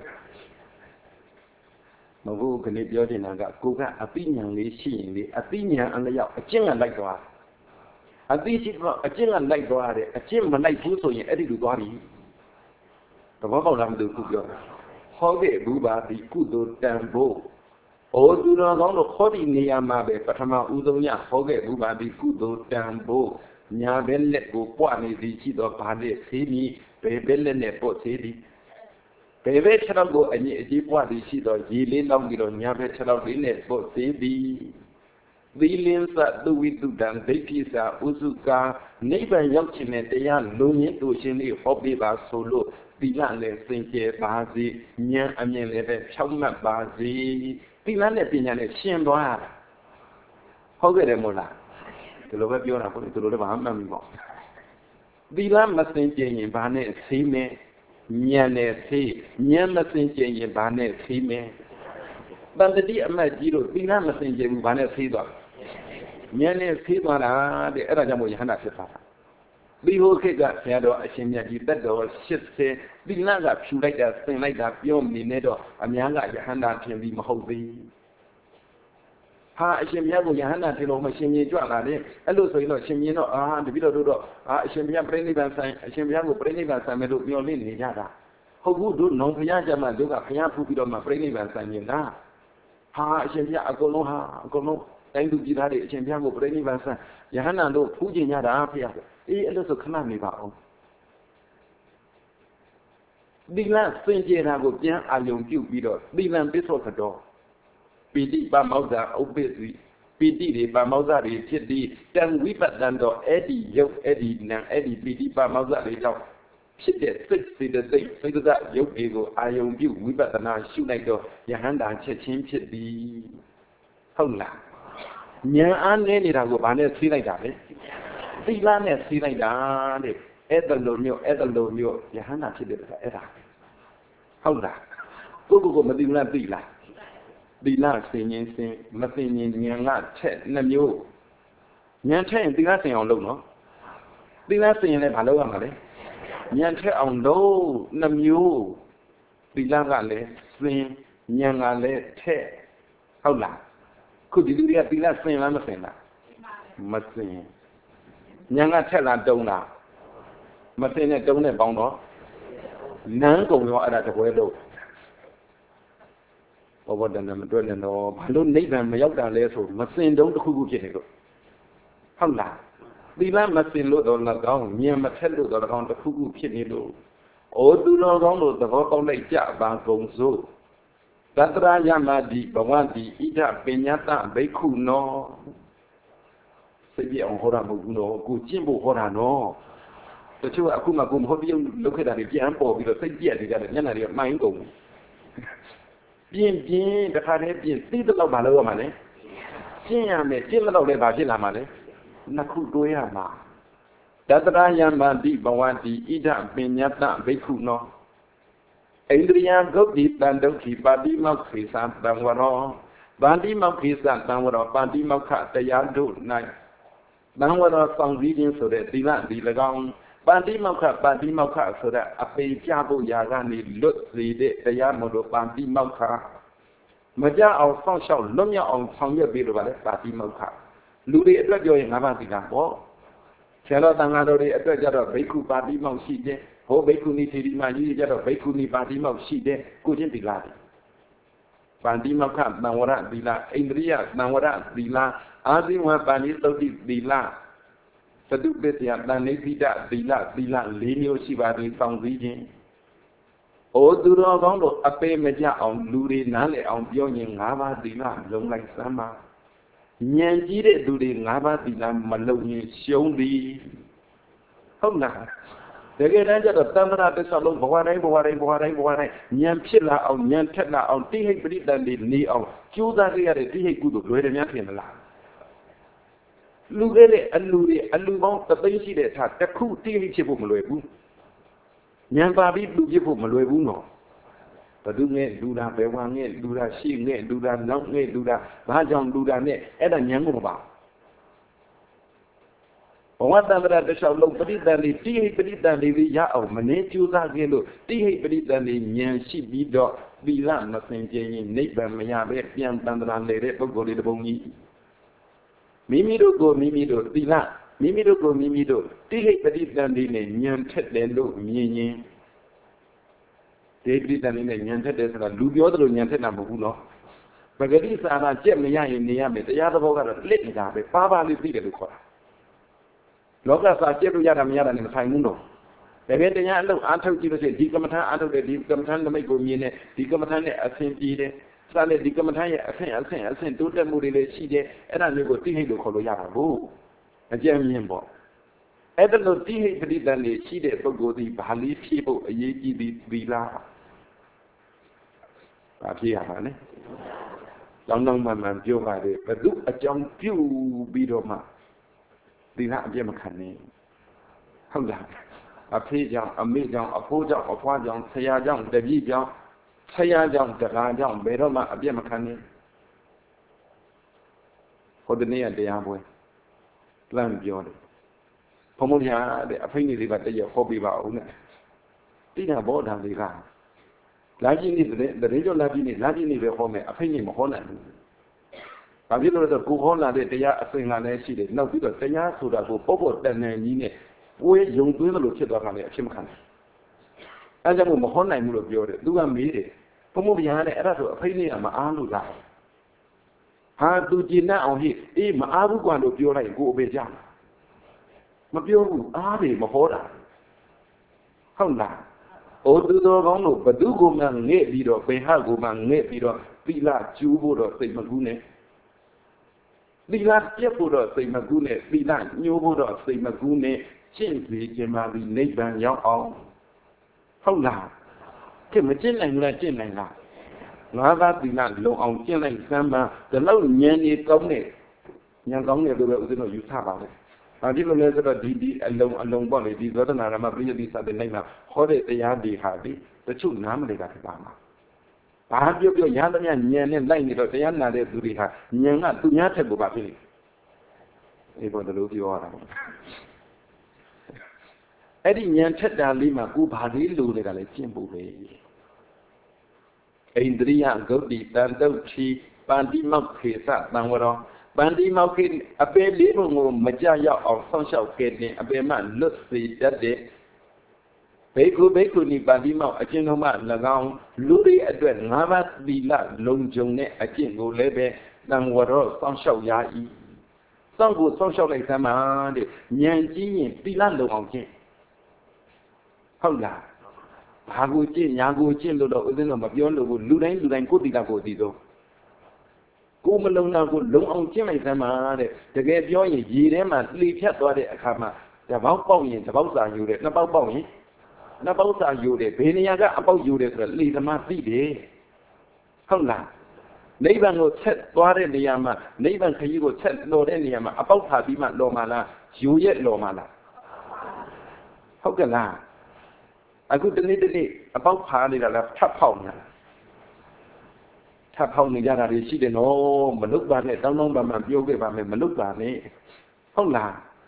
မဟုတ်ခဏပြောချင်တာကကိုကအသိဉာဏ်လေးရှိရင်လေအသိဉာဏ်အလျောက်အကျင့်ကလိုက်သွားအသိရှိတော့အကျင့်ကလိုက်သွားတယ်အကျင့်မလိုက်ဘူးဆိုရင်အဲ့ဒီလိုသွားပြီသဘောပေါက်လားမသိဘူးပြောဟောခဲ့ဘူးပါဒီကုသိုလ်တန်ဖို့ဩသူတော်ကောင်းတို့ခေါ်ဒီနေရာမှာပဲပထမဦးဆုံးရဟောခဲ့ဘူးပါဒီကုသိုလ်တန်ဖို့ညာဘက်လက်ကိုပွားနေသည်ရှိတော့ဗာလက်သေးပြီဘယ်ဘက်လက်နဲ့ပို့သေးသည်ဘယ်ဘက်ခြေထောက်ကိုအညီအကြီးပွားသည်ရှိတော့ရေလေးလောက်ပြီးတော့ညာဘက်ခြေထောက်လေးနဲ့ပို့သေးသည်သီလင်းသသူဝိတုတံဒိဋ္ဌိစာဥစုကာနိဗ္ဗာန်ရောက်ခြင်းနဲ့တရားလုံရင်းတို့ရှင်လေးဟောပြပါဆိုလို့သီလလည်းစင်ကြယ်ပါစေဉာဏ်အမြင်လည်းပဲဖြောင့်မတ်ပါစေသီလနဲ့ပညာနဲ့ရှင်သွားရတာဟုတ်ကြတယ်မို့လားဒီလိုပဲပြောတာပေါ့ဒီလိုလည်းဘာမှမမှန်ဘူးပေါ့သီလမစင်ကြယ်ရင်ဘာနဲ့သိမယ်ဉာဏ်နဲ့သိဉာဏ်မစင်ကြယ်ရင်ဘာနဲ့သိမယ်တန်တတိအမတ်ကြီးတို့သီလမစင်ကြယ်ဘူးဘာနဲ့သိသွားဉာဏ်နဲ့သိသွားတာတဲ့အဲ့ဒါကြောင့်မို့ယဟန္တာဖြစ်သွားတာဒီဟိုခေတ်ကဆရာတော်အရှင်မြတ်ကြီးတက်တော်ရှစ်ဆယ်သီလကဖြူလိုက်တာစင်လိုက်တာပြောနေနေတော့အများကယဟန္တာထင်ပြီးမဟုတ်သေးဟာအရှင်မြတ်ကိုယဟန္တာထင်လို့မရှင်မြင်ကြွလာတယ်အဲ့လိုဆိုရင်တော့ရှင်မြင်တော့အာတပည့်တော်တို့တော့အာအရှင်မြတ်ပြိဋိဘံဆိုင်အရှင်မြတ်ကိုပြိဋိဘံဆိုင်မယ်လို့ပြောနေနေကြတာဟုတ်ဘူးတို့နောင်ဖျားကြမှာတို့ကဖျားဖူးပြီးတော့မှပြိဋိဘံဆိုင်နေတာဟာအရှင်မြတ်အကုန်လုံးဟာအကုန်လုံးတိုင်းသူပြည်သားတွေအရှင်မြတ်ကိုပြိဋိဘံဆိုင်ယဟန္တာတို့ဖူးကျင်ကြတာဖျားအေးအဲ့လိုဆိုခဏနေပါအောင်သီလစင်ကြယ်တာကိုပြန်အာယုံပြုပြီးတော့သီလံပစ္စောကတော်ပိဋိပါမောဇ္ဇဥပ္ပစ္စည်းပိဋိတွေပါမောဇ္ဇတွေဖြစ်ပြီးတံဝိပတ္တန်တော့အဲ့ဒီယုတ်အဲ့ဒီနံအဲ့ဒီပိဋိပါမောဇ္ဇတွေကြောင့်ဖြစ်တဲ့စိတ်စေတသိက်စိတ်သယုတ်တွေကိုအာယုံပြုဝိပဿနာရှုလိုက်တော့ယဟန္တာချက်ချင်းဖြစ်သည်ဟုတ်လားဉာဏ်အားနည်းနေတာကိုဘာနဲ့သိလိုက်တာလဲသီလနဲ့သိလိုက်တာတဲ့အဲ့ဒါလိုမျိုးအဲ့ဒါလိုမျိုးယဟန္တာဖြစ်တယ်ဆိုတာအဲ့ဒါဟုတ်လားကိုကိုကိုမသိဘူးလားသိလားသီလစင်ရင်စင်မစင်ရင်ဉာဏ်ကထက်နှစ်မျိုးဉာဏ်ထက်ရင်သီလစင်အောင်လုပ်နော်သီလစင်ရင်လည်းဘာလုပ်ရမှာလဲဉာဏ်ထက်အောင်လုပ်နှစ်မျိုးသီလကလည်းစင်ဉာဏ်ကလည်းထက်ဟုတ်လားခုဒီလူတွေကသီလစင်လားမစင်လားမစင်ဉာဏ်ကထက်လားတုံးလားမစင်နဲ့တုံးနဲ့ပေါင်းတော့နန်းကုံရောအဲ့ဒါတပွဲလို့ဘောဘောတန်တမတွဲနဲ့တော့ဘာလို့နိဗ္ဗာန်မရောက်တာလဲဆိုမစင်တုံးတစ်ခုခုဖြစ်နေလို့ဟုတ်လားသီလမစင်လို့တော့၎င်းဉာဏ်မထက်လို့တော့၎င်းတစ်ခုခုဖြစ်နေလို့ဩသူတော်ကောင်းတို့သဘောပေါက်လိုက်ကြပါကုန်စို့တတရာယမတိဘဝတိဣဒပညတဘိက္ခုနောစိတ်ပြအောင်ဟောတာမဟုတ်ဘူးနော်ကိုကျင့်ဖို့ဟောတာနော်တချို့ကအခုမှကိုမဟုတ်ပြုံးလုပ်ခဲ့တာတွေပြန်ပေါ်ပြီးတော့စိတ်ပြက်နေကြတယ်မျက်နှာတွေကမှိုင်းကုန်ပြင်းပြင်းတခါတည်းပြင်းသိတော့ဘာလို့ရမှာလဲကျင့်ရမယ်ကျင့်တော့လည်းဘာဖြစ်လာမှာလဲနှစ်ခုတွဲရမှာတတရာယမတိဘဝတိဣဒပညတဘိက္ခုနောဣန္ဒြိယဂုတ်တိတန်ဒုက္ခိပါတိမောက္ခိသံတံဝရောပါတိမောက္ခိသံတံဝရောပါတိမောက္ခတရားတို့၌ Nangwara song reading so that the land the Lagang, Bandi Mauka, Bandi Mauka, so that a pay Jabu Yagani look the Yamodo Bandi Mauka. Maja or song shall Lumia on Tonga Biruba, Bandi Mauka. Ludi Edwadio in Navatigambo. Chella Dangadori Edwajada Beku Bandi Mausi, Ho Beku Niti, my Yada Beku Ni Bandi Mausi, good in the ladi. Bandi Mauka, Nawara, Dila, Indria, Nawara, Dila. Aziwa Bani Lodi Dila Sadu Betia Danevida Dila Dila Lenio Shibari Song Region. O Duro Gondo Ape Media on Luri Nale on Bioning Lava Dila Long like Sama Nyanjire Duri Lava Dila Maloni Shongi Hona. The Raja of Tamara de Salon Boare Boare Boare Boare Nyan Pilla on Nyan Tella on Tihe Brita Ni on Juda Ria Tihe Gudu Lorean La. Lugere and Luri and Lubon, the Benji that the coup Tibu Maloebu. Yambabi Lujibu Maloebuno. The Dune, Duda, Bewane, Duda, She, Duda, Long, Duda, Bajan, Duda, and a Yamuba. One time that the shall look pretty than the T. Pretty than the Yao, Manetu Zagelo, T. Pretty than the Yan, she be dog, be land, nothing, neighbor, Mayabe, Yan Bandan, Lady, Bogoli, the Bongi. Mimido go mimido, Dila, Mimido go mimido, Tilly Petit Dandine, Nyan Ted Lendo, Yin. David and in Yan Ted as a Lubio, Yantet number uno. But it is a Gemia in Niamit, the other voter, let me have it, Papa Lipiga. Logas are Jeru Yadam and Saimuno. The Vendayano, Anto Gives a decamatan, Anto the decamatan, the Mako Mine, decamatan, a Saint Ede. Sale di Camataya, I think, I think, I think, do the Murray Side, and I never think to Coloyabo. A German. Ever no tea than the Side for go the Bali people, a Yaki di Villa. Apia, honey. Long long man, Joe, but look a young few bidoma. The not Gemacani. How that? A page, a million, a poja, a poison, say a young, the Vision. Saya jam jaga jam beroma abia makani. Hodenia de abwe. Plan biode. Pomolia de afini riba de hobby ba una. Tina boda riga. Laji ni the radio laji ni laji ni de home afini mohona. Pabilo de kuhona de ya afina ne si de no bido tenya suda ko popo de ne ni ne. We yung tu lo che do ka le achim kan. Anja mo mohona mu lo biode. Du ga mi de. Pomolia de era to afini ma alu la. Ha tu ji na on hi e ma alu kwan lo bio lai ko obe ja. Ma bio bu a de ma ho da. Hong la. O tu do gong lo ba du ko ma nge bi do pe ha ko ma nge bi do pi la chu bo do sai ma gu ne. Pi la piet bo do sai ma gu ne, pi la nyo bo do sai ma gu ne, chin pi chin ma bi niết bàn yao ong. Hong la. Cái mà trên này là trên này là nó ra thì là lộ ông trên này xem mà từ lâu nhẹ như công này nhà công này được từ nó yêu sa vào đấy à đi lên rồi đi đi anh long anh long bảo này đi rồi là mà bây giờ đi sang bên này mà khó để tay ăn đi khá đi tôi chụp nám này cả cái bà mà bà biết biết nhà tôi nhà nhẹ nên lại như rồi tay ăn là để tôi đi khá nhẹ là tôi nhát thế của bà đi đi vào từ lúc đi vào rồi ấy đi nhẹ chết ra đi mà cú bà đi lùi này là lấy tiền bù về Indriya Godi Tandau Chi Bandi Mau Kesa Tangwaro Bandi Mau Kin Abe Limu Majaya of Social Kene Abe Man Lucy Dade Beku Beku Ni Bandi Mau Achinoma Lagong Luri Adwen Navat Villa Long Jone Achingo Lebe Tangwaro Social Yai Sangu Social Like Samadi Nyanji Villa Long King Hola Hagu chin, Yagu chin, Ludo, Udino, Mabiolo, Ludain, Ludain, Kutika, Kodido. Kumalona, Long on Chimay Samade, the get joining Yirema, leave Chatwade Akama, the about Bowie, the Bausa Ude, about Bowie, the Bausa Ude, Peniaga, about Ude, leave the Mati. Hola. Neighbor will set Dore Niama, Neighbor Kayu set Lord Eniama, about Habima Lomala, Juliet Lomala. How can I? I could delete it about party that I've tapped on. Tap on the Yara, she didn't know, Maluk Bane, don't know by my yoga by my Maluk Bane. Hold on.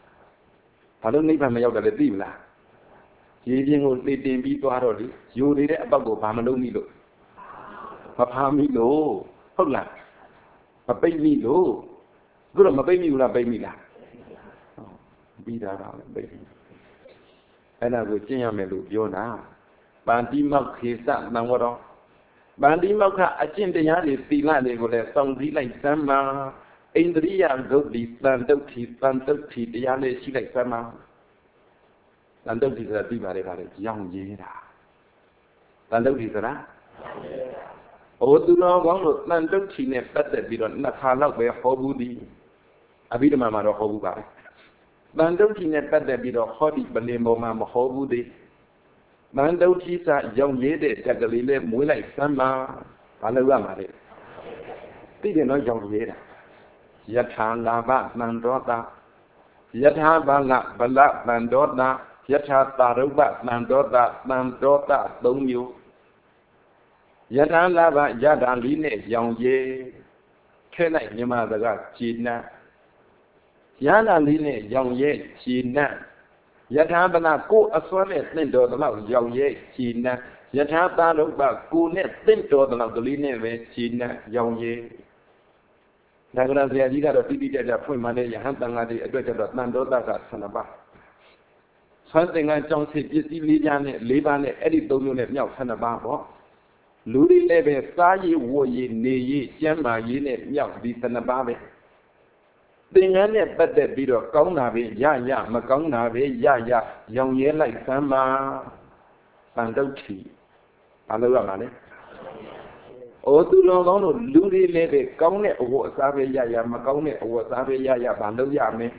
ဘာလို့နိဗ္ဗာန်မရောက်တယ်လဲသိမလားရေပြင်းကိုလေတင်ပြီးသွားတော့လေယူနေတဲ့အပေါက်ကိုဘာမလုပ်မိလို့မဖားမိလို့ဟုတ်လားမပိတ်မိလို့အခုတော့မပိတ်မိဘူးလားပိတ်မိလားပြီးတာကလည်းပိတ်မိအဲ့ဒါကိုကျင့်ရမယ်လို့ပြောတာပန္တိမောက်ခေသသံဝရောပန္တိမောက်ကအကျင့်တရားတွေသီလတွေကိုလည်းစောင့်စည်းလိုက်စမ်းပါအိန္ဒြိယဂုတ်တိတန်တုတ်တိတန်တုတ်တိတရားလေးရှိလိုက်စမ်းပါတန်တုတ်တိဆိုတာသိပါတယ်ဗျာလေရောင်ရေးတာတန်တုတ်တိဆိုတာဟိုသူတော်ကောင်းတို့တန်တုတ်တိနဲ့ပတ်သက်ပြီးတော့နှစ်ခါလောက်ပဲဟောဘူးသည်အဘိဓမ္မာမှာတော့ဟောဘူးပါပဲတန်တုတ်တိနဲ့ပတ်သက်ပြီးတော့ဟောဒီပလင်ပေါ်မှာမဟောဘူးသည်တန်တုတ်တိစာရောင်ရေးတဲ့တက်ကလေးလေးမွေးလိုက်စမ်းပါဘာလို့ရမှာလဲသိတယ်နော်ရောင်ရေးတာယထာလာဘသံဒောတာယထာဘလဗလသံဒောတာယထာတာရုပ္ပသံဒောတာသံဒောတာသုံးမျိုးယထာလာဘယထာလီနဲ့ရောင်ရည်ထဲလိုက်မြမစကားခြေနံယထာလီနဲ့ရောင်ရည်ခြေနံယထာဘလကိုအစွမ်းနဲ့သင့်တော်သလောက်ရောင်ရည်ခြေနံယထာတာရုပ္ပကိုနဲ့သင့်တော်သလောက်ကလေးနဲ့ပဲခြေနံရောင်ရည်ဒါကလည်းဆရာကြီးကတော့တိတိကျကျဖွင့်မှလည်းယဟန်တန်ဃာတွေအတွက်ကျတော့တန်ဒောတကဆန္ဒပါဆွမ်းသင်္ကန်းကြောင့်ဖြစ်ပစ္စည်းလေးပါးနဲ့လေးပါးနဲ့အဲ့ဒီသုံးမျိုးနဲ့မြောက်ဆန္ဒပါပေါ့လူတွေလည်းပဲစားရည်ဝတ်ရည်နေရည်ကျမ်းမာရည်နဲ့မြောက်ဒီဆန္ဒပါပဲသင်္ကန်းနဲ့ပတ်သက်ပြီးတော့ကောင်းတာပဲရရမကောင်းတာပဲရရရောင်ရဲလိုက်စမ်းပါတန်တုတ်ထီဘာလို့ရမှာလဲအိုသူတော်ကောင်းတို့လူတွေလည်းပဲကောင်းတဲ့အဝတ်အစားပဲရရမကောင်းတဲ့အဝတ်အစားပဲရရဘာလို့ရမလဲ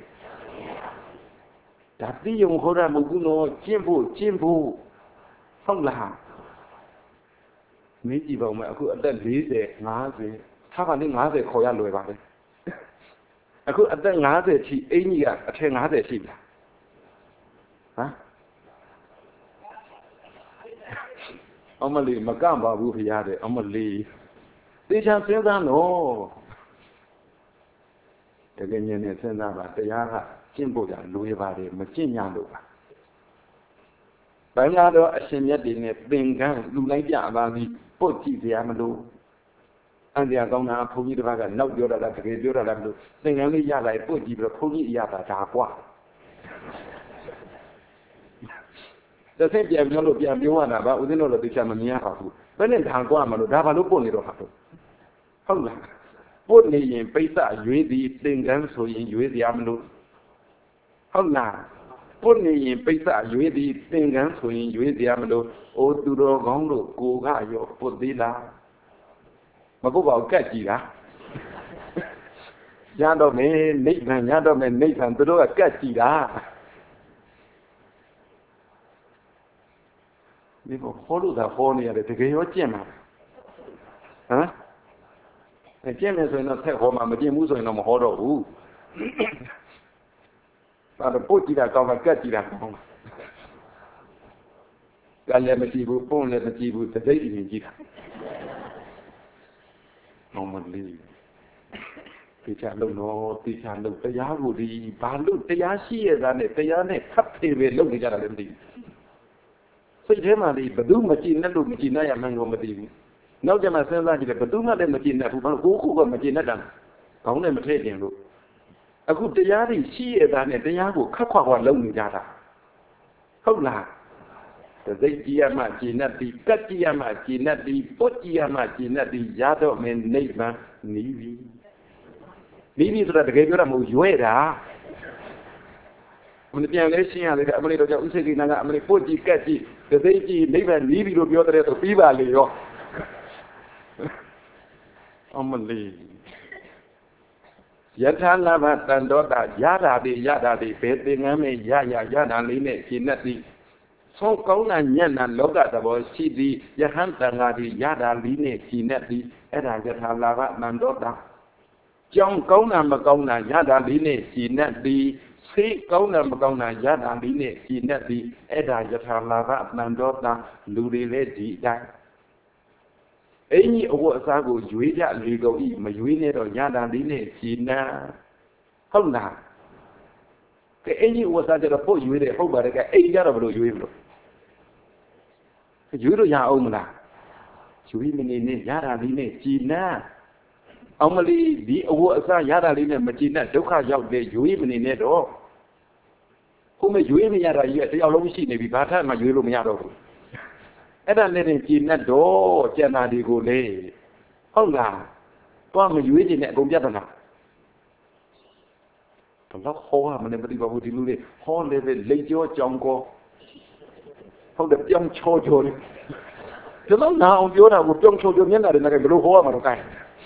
ဒါတိယုံခေါ်တာမဟုတ်ဘူးနော်ကျင့်ဖို့ကျင့်ဖို့ဟုတ်လားမင်းကြည့်ပါဦးမယ်အခုအသက်၄၀ ၅၀ထားပါလေ၅၀ခေါ်ရလွယ်ပါပဲအခုအသက်၅၀ထိအင်းကြီးကအထက်၅၀ရှိပြီဟမ်အမလီမကန့်ပါဘူးဖရားတဲ့အမလီတေချာစဉ်းစားနော်တကယ်ဉာဏ်နဲ့စဉ်းစားပါတရားကကျင့်ဖို့ကြလိုရပါတယ်မကျင့်ရလို့ပါဘယ်မှာတော့အရှင်မြတ်တွေနဲ့သင်္ကန်းလူလိုက်ပြပါပြီပုတ်ကြည့်တရားမလို့အန်တရားကောင်းတာဘုန်းကြီးတစ်ပါးကနောက်ပြောတာလားတကယ်ပြောတာလားမလို့သင်္ကန်းလေးရလိုက်ပုတ်ကြည့်ပြီးတော့ဘုန်းကြီးအရသာဒါကွာတစ်ဆင့်ပြန်ပြောလို့ပြန်ပြောရတာပါဦးဇင်းတို့လည်းသိချာမမြင်ရပါဘူးဘယ်နဲ့ဒါကွာမလို့ဒါဘာလို့ပုတ်နေတော့ဟာလို့ဟုတ်လားပုတ်နေရင်ပိဿရွေးသည်သင်္ကန်းဆိုရင်ရွေးစရာမလို့ဟုတ်လားပုတ်နေရင်ပိဿရွေးသည်သင်္ကန်းဆိုရင်ရွေးစရာမလို့အိုသူတော်ကောင်းတို့ကိုကရောပုတ်သေးလားမပုတ်ပါဘူးကတ်ကြည့်တာရတော့မယ်နိဗ္ဗာန်ရတော့မယ်နိဗ္ဗာန်သူတို့ကကတ်ကြည့်တာဒီဘောဟောလို့သာဟောနေရတယ်တကယ်ရောကျင့်မှာဟမ်အဲကျင့်မယ်ဆိုရင်တော့ဆက်ဟောမှာမကျင့်ဘူးဆိုရင်တော့မဟောတော့ဘူးဒါတော့ပုတ်ကြည့်တာကောင်းတာကတ်ကြည့်တာကောင်းတာကလည်းမကြည့်ဘူးပုံလည်းမကြည့်ဘူးတစိမ့်ရင်ကြည့်တာနော်မလေးတိကျလုံးတော့တိကျလုံးတရားကိုဒီဘာလို့တရားရှိရတာနဲ့တရားနဲ့ခပ်သေးပဲလုပ်နေကြတာလည်းမသိဘူးစိတ်ထဲမှာဒီဘယ်သူမကြည့်နဲ့လို့မကြည့်နဲ့ရမှန်းကိုမသိဘူးနောက်ကျမှစဉ်းစားကြည့်တယ်ဘယ်သူမှလည်းမကြည့်နဲ့ဘူးဘာလို့ကိုခုကမကြည့်နဲ့တာခေါင်းနဲ့မထည့်တင်လို့အခုတရားတွေရှိရတာနဲ့တရားကိုခက်ခွာခွာလုပ်နေကြတာဟုတ်လားတစိတ်ကြည့်ရမှကြည်နဲ့ဒီကတ်ကြည့်ရမှကြည်နဲ့ဒီပုတ်ကြည့်ရမှကြည်နဲ့ဒီရတော့မင်းနိဗ္ဗာန်နီးပြီနီးပြီဆိုတာတကယ်ပြောတာမဟုတ်ရွဲ့တာမင်းပြန်လဲရှင်းရလေအမလေးတို့ကြောင့်ဥစိတ်ကိနာကအမလေးပုတ်ကြည့်ကတ်ကြည့်တစိတ်ကြည့်နိဗ္ဗာန်နီးပြီလို့ပြောတဲ့ဆိုပြီးပါလေရောအမလေးယထာလာဘတန်တော်တာရတာတွေရတာတွေဘယ်သင်္ကန်းမဲ့ရရရတာလေးနဲ့ရှင်းတတ်သည်ဆုံးကောင်းတာညံ့တာလောကသဘောရှိသည်ယဟန်တန်ဃာတွေရတာလေးနဲ့ရှင်းတတ်သည်အဲ့ဒါယထာလာဘတန်တော်တာကြောင်းကောင်းတာမကောင်းတာရတာလေးနဲ့ရှင်းတတ်သည်ဆေးကောင်းတာမကောင်းတာရတာလေးနဲ့ရှင်းတတ်သည်အဲ့ဒါယထာလာဘတန်တော်တာလူတွေလည်းဒီအတိုင်းအင်းကြီးအဝတ်အစားကိုရွေးကြလေကုန်ဤမရွေးနဲ့တော့ရတာလေးနဲ့ရှင်းနာဟုတ်လား cái anh như ủa sao cho nó bôi dưới để không bảo cái anh ra là đồ dưới rồi cái dưới rồi nhà ông là dưới mình này giá ra đi này chi na ông mà đi đi ủa sao giá ra đi này mà chi na đâu khác giàu để dưới mình này đó không phải dưới mình nhà ra dưới thì ông lâu xí này bị bắt mà dưới luôn nhà đâuအဲ့ဒါနဲ့ကျင်တော့ကျန်တာတွေကိုလေဟုတ်လားတော့မရွေးချင်တဲ့အကုန်ပြတ်တော့လားတော့ဟောရမနေမသိပါဘူးဒီလူတွေဟောလည်းပဲလိတ်ကြောကြောင်ကောဟုတ်တယ်ပြောင်းချောချောလေးဒီလောက်နာအောင်ပြောတာကိုပြောင်းချောချောမျက်နှာတွေနဲ့ဘယ်လိုဟောရမှာတော့ကိုင်း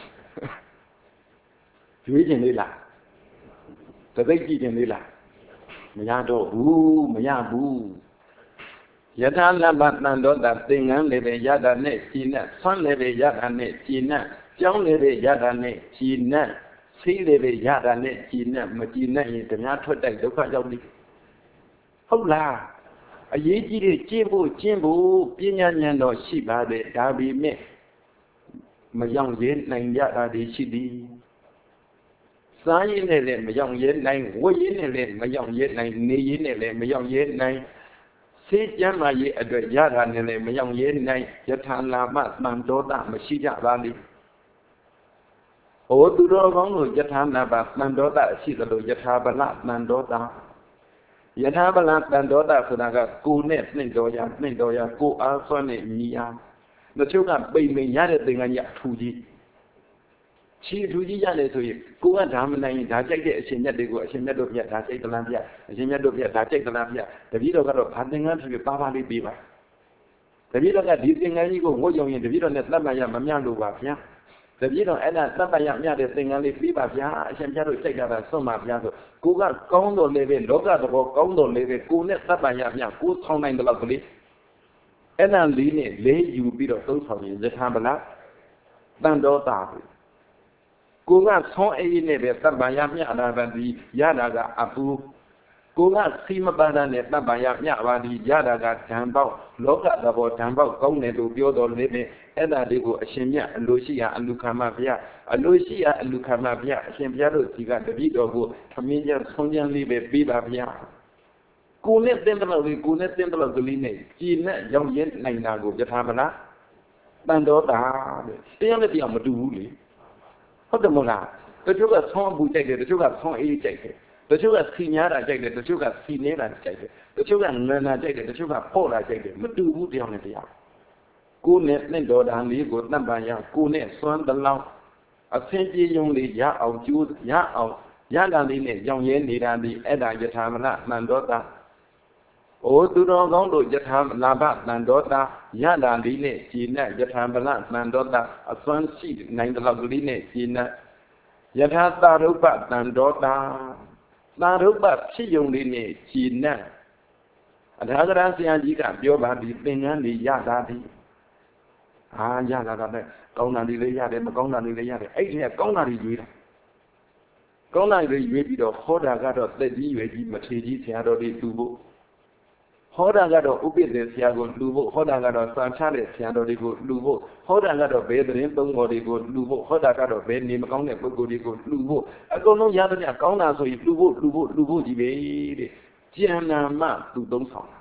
ရွေးချင်လေးလားတသိကြည့်ချင်လေးလားမရတော့ဘူးမရဘူးယထာလဘတန်တော်တာသင်္ကန်းလေးပဲရတာနဲ့ကြည်နဲ့ဆွမ်းလေးပဲရတာနဲ့ကြည်နဲ့ကြောင်းလေးပဲရတာနဲ့ကြည်နဲ့ဆေးလေးပဲရတာနဲ့ကြည်နဲ့မကြည်နဲ့ရင်ဓမြထွက်တိုက်ဒုက္ခရောက်လိဟုတ်လားအရေးကြီးတဲ့ကျင့်ဖို့ကျင့်ဖို့ပညာဉာဏ်တော်ရှိပါတယ်ဒါပေမဲ့မရောက်ရဲနိုင်ကြတာတွေရှိသည်စားရင်းနဲ့လည်းမရောက်ရဲနိုင်ဝတ်ရင်းနဲ့လည်းမရောက်ရဲနိုင်နေရင်းနဲ့လည်းမရောက်ရဲနိုင်စေကျမ်းမာရေးအတွက်ရတာနဲ့လည်းမရောက်ရဲနိုင်ယထာလာမတန်တော်တာမရှိကြပါလိမ့်ဟောသူတော်ကောင်းတို့ယထာနာပါတန်တော်တာရှိသလိုယထာဗလတန်တော်တာယထာဗလတန်တော်တာဆိုတာကကိုယ်နဲ့နှိမ့်တော်ရနှိမ့်တော်ရကိုယ်အားစွမ်းနဲ့ညီအားတချို့ကပိန်ပိန်ရတဲ့သင်္ကန်းကြီးအထူကြီးချီထူကြီးရတယ်ဆိုရင်ကိုကဒါမနိုင်ရင်ဒါကြိုက်တဲ့အရှင်မြတ်တွေကိုအရှင်မြတ်တို့ပြဒါကြိုက်သလားပြအရှင်မြတ်တို့ပြဒါကြိုက်သလားပြတပည့်တော်ကတော့ဘာသင်္ကန်းဖြစ်ပါပါလေးပေးပါတပည့်တော်ကဒီသင်္ကန်းကြီးကိုဝတ်ရုံရင်တပည့်တော်နဲ့သတ်မှတ်ရမမျှလို့ပါဗျာတပည့်တော်အဲ့ဒါသတ်မှတ်ရမျှတဲ့သင်္ကန်းလေးပေးပါဗျာအရှင်မြတ်တို့ကြိုက်တာကစွန့်ပါဗျာဆိုကိုကကောင်းတော်လေးပဲလောကသဘောကောင်းတော်လေးပဲကိုနဲ့သတ်မှတ်ရမျှကိုဆောင်နိုင်တယ်လို့ကလေးအဲ့ဒါလေးနဲ့လေးယူပြီးတော့သုံးဆောင်ရင်ယထာဗလားတန်တော်တာကိုကဆောင်းအေးနဲ့ပဲတပ်ပံရမျှတာပါဒီရတာကအပူကိုကစီမပန်းနဲ့တပ်ပံရမျှပါဒီရတာကဓာန်ပေါက်လောကသဘောဓာန်ပေါက်ကောင်းတယ်လို့ပြောတော်လေးပဲအဲ့ဒါလေးကိုအရှင်မြတ်အလိုရှိရာအလူခံမဗျာအလိုရှိရာအလူခံမဗျာအရှင်ဘုရားတို့ဒီကတပည့်တော်ကိုသမင်းကျဆုံးကျန်းလေးပဲပေးပါဗျာကိုနဲ့တင်းတယ်လို့ကိုနဲ့တင်းတယ်လို့ကလေးနဲ့ကြည်နဲ့ရောက်ရဲနိုင်တာကိုယထာမလားတန်တော်တာတဲ့တရားနဲ့တရားမတူဘူးလေဟုတ်တယ်မဟုတ်လားတချို့ကဆောင်းအပူကြိုက်တယ်တချို့ကဆောင်းအေးကြိုက်တယ်တချို့ကစီညားတာကြိုက်တယ်တချို့ကစီနေတာကြိုက်တယ်တချို့ကငန်းတာကြိုက်တယ်တချို့ကပေါ့တာကြိုက်တယ်မတူဘူးတရားနဲ့တရားကိုနဲ့နဲ့တော်တာလေးကိုတတ်ပါရကိုနဲ့စွမ်းတလောင်းအဆင်ပြေုံလေးရအောင်ကြိုးရအောင်ရတာလေးနဲ့ရောင်ရဲနေတာဒီအဲ့ဒါယထာမလတန်တော်တာဩသူတော်ကောင်းတို့ယထာလာဘတန်တော်တာရတာလေးနဲ့ကြည်နဲ့ယထာမလတန်တော်တာအစွမ်းရှိနိုင်တဲ့လောက်ကလေးနဲ့ကြည်နဲ့ယထာတာရုပ္ပတန်တော်တာတာရုပ္ပဖြစ်ယုံလေးနဲ့ကြည်နဲ့အထာဂရဆရာကြီးကပြောပါဒီသင်္ကန်းလေးရတာဒီအာရတာကလည်းကောင်းတာလေးလည်းရတယ်မကောင်းတာလေးလည်းရတယ်အဲ့ဒီကကောင်းတာတွေရွေးတာကောင်းတာတွေရွေးပြီးတော့ဟောတာကတော့သက်ကြီးရွယ်ကြီးမထေကြီးဆရာတော်တွေသူဖို့ဟောတာကတော့ဥပိ္ပဒေဆရာကိုလူဖို့ဟောတာကတော့စာချတဲ့ဆရာတော်တွေကိုလူဖို့ဟောတာကတော့ဘယ်သတင်းသုံးပေါ်တွေကိုလူဖို့ဟောတာကတော့ဘယ်နေမကောင်းတဲ့ပုဂ္ဂိုလ်တွေကိုလူဖို့အကုန်လုံးရတဲ့ညကောင်းတာဆိုရင်လူဖို့လူဖို့လူဖို့ကြီးပဲတဲ့ကျန်နာမသူသုံးဆောင်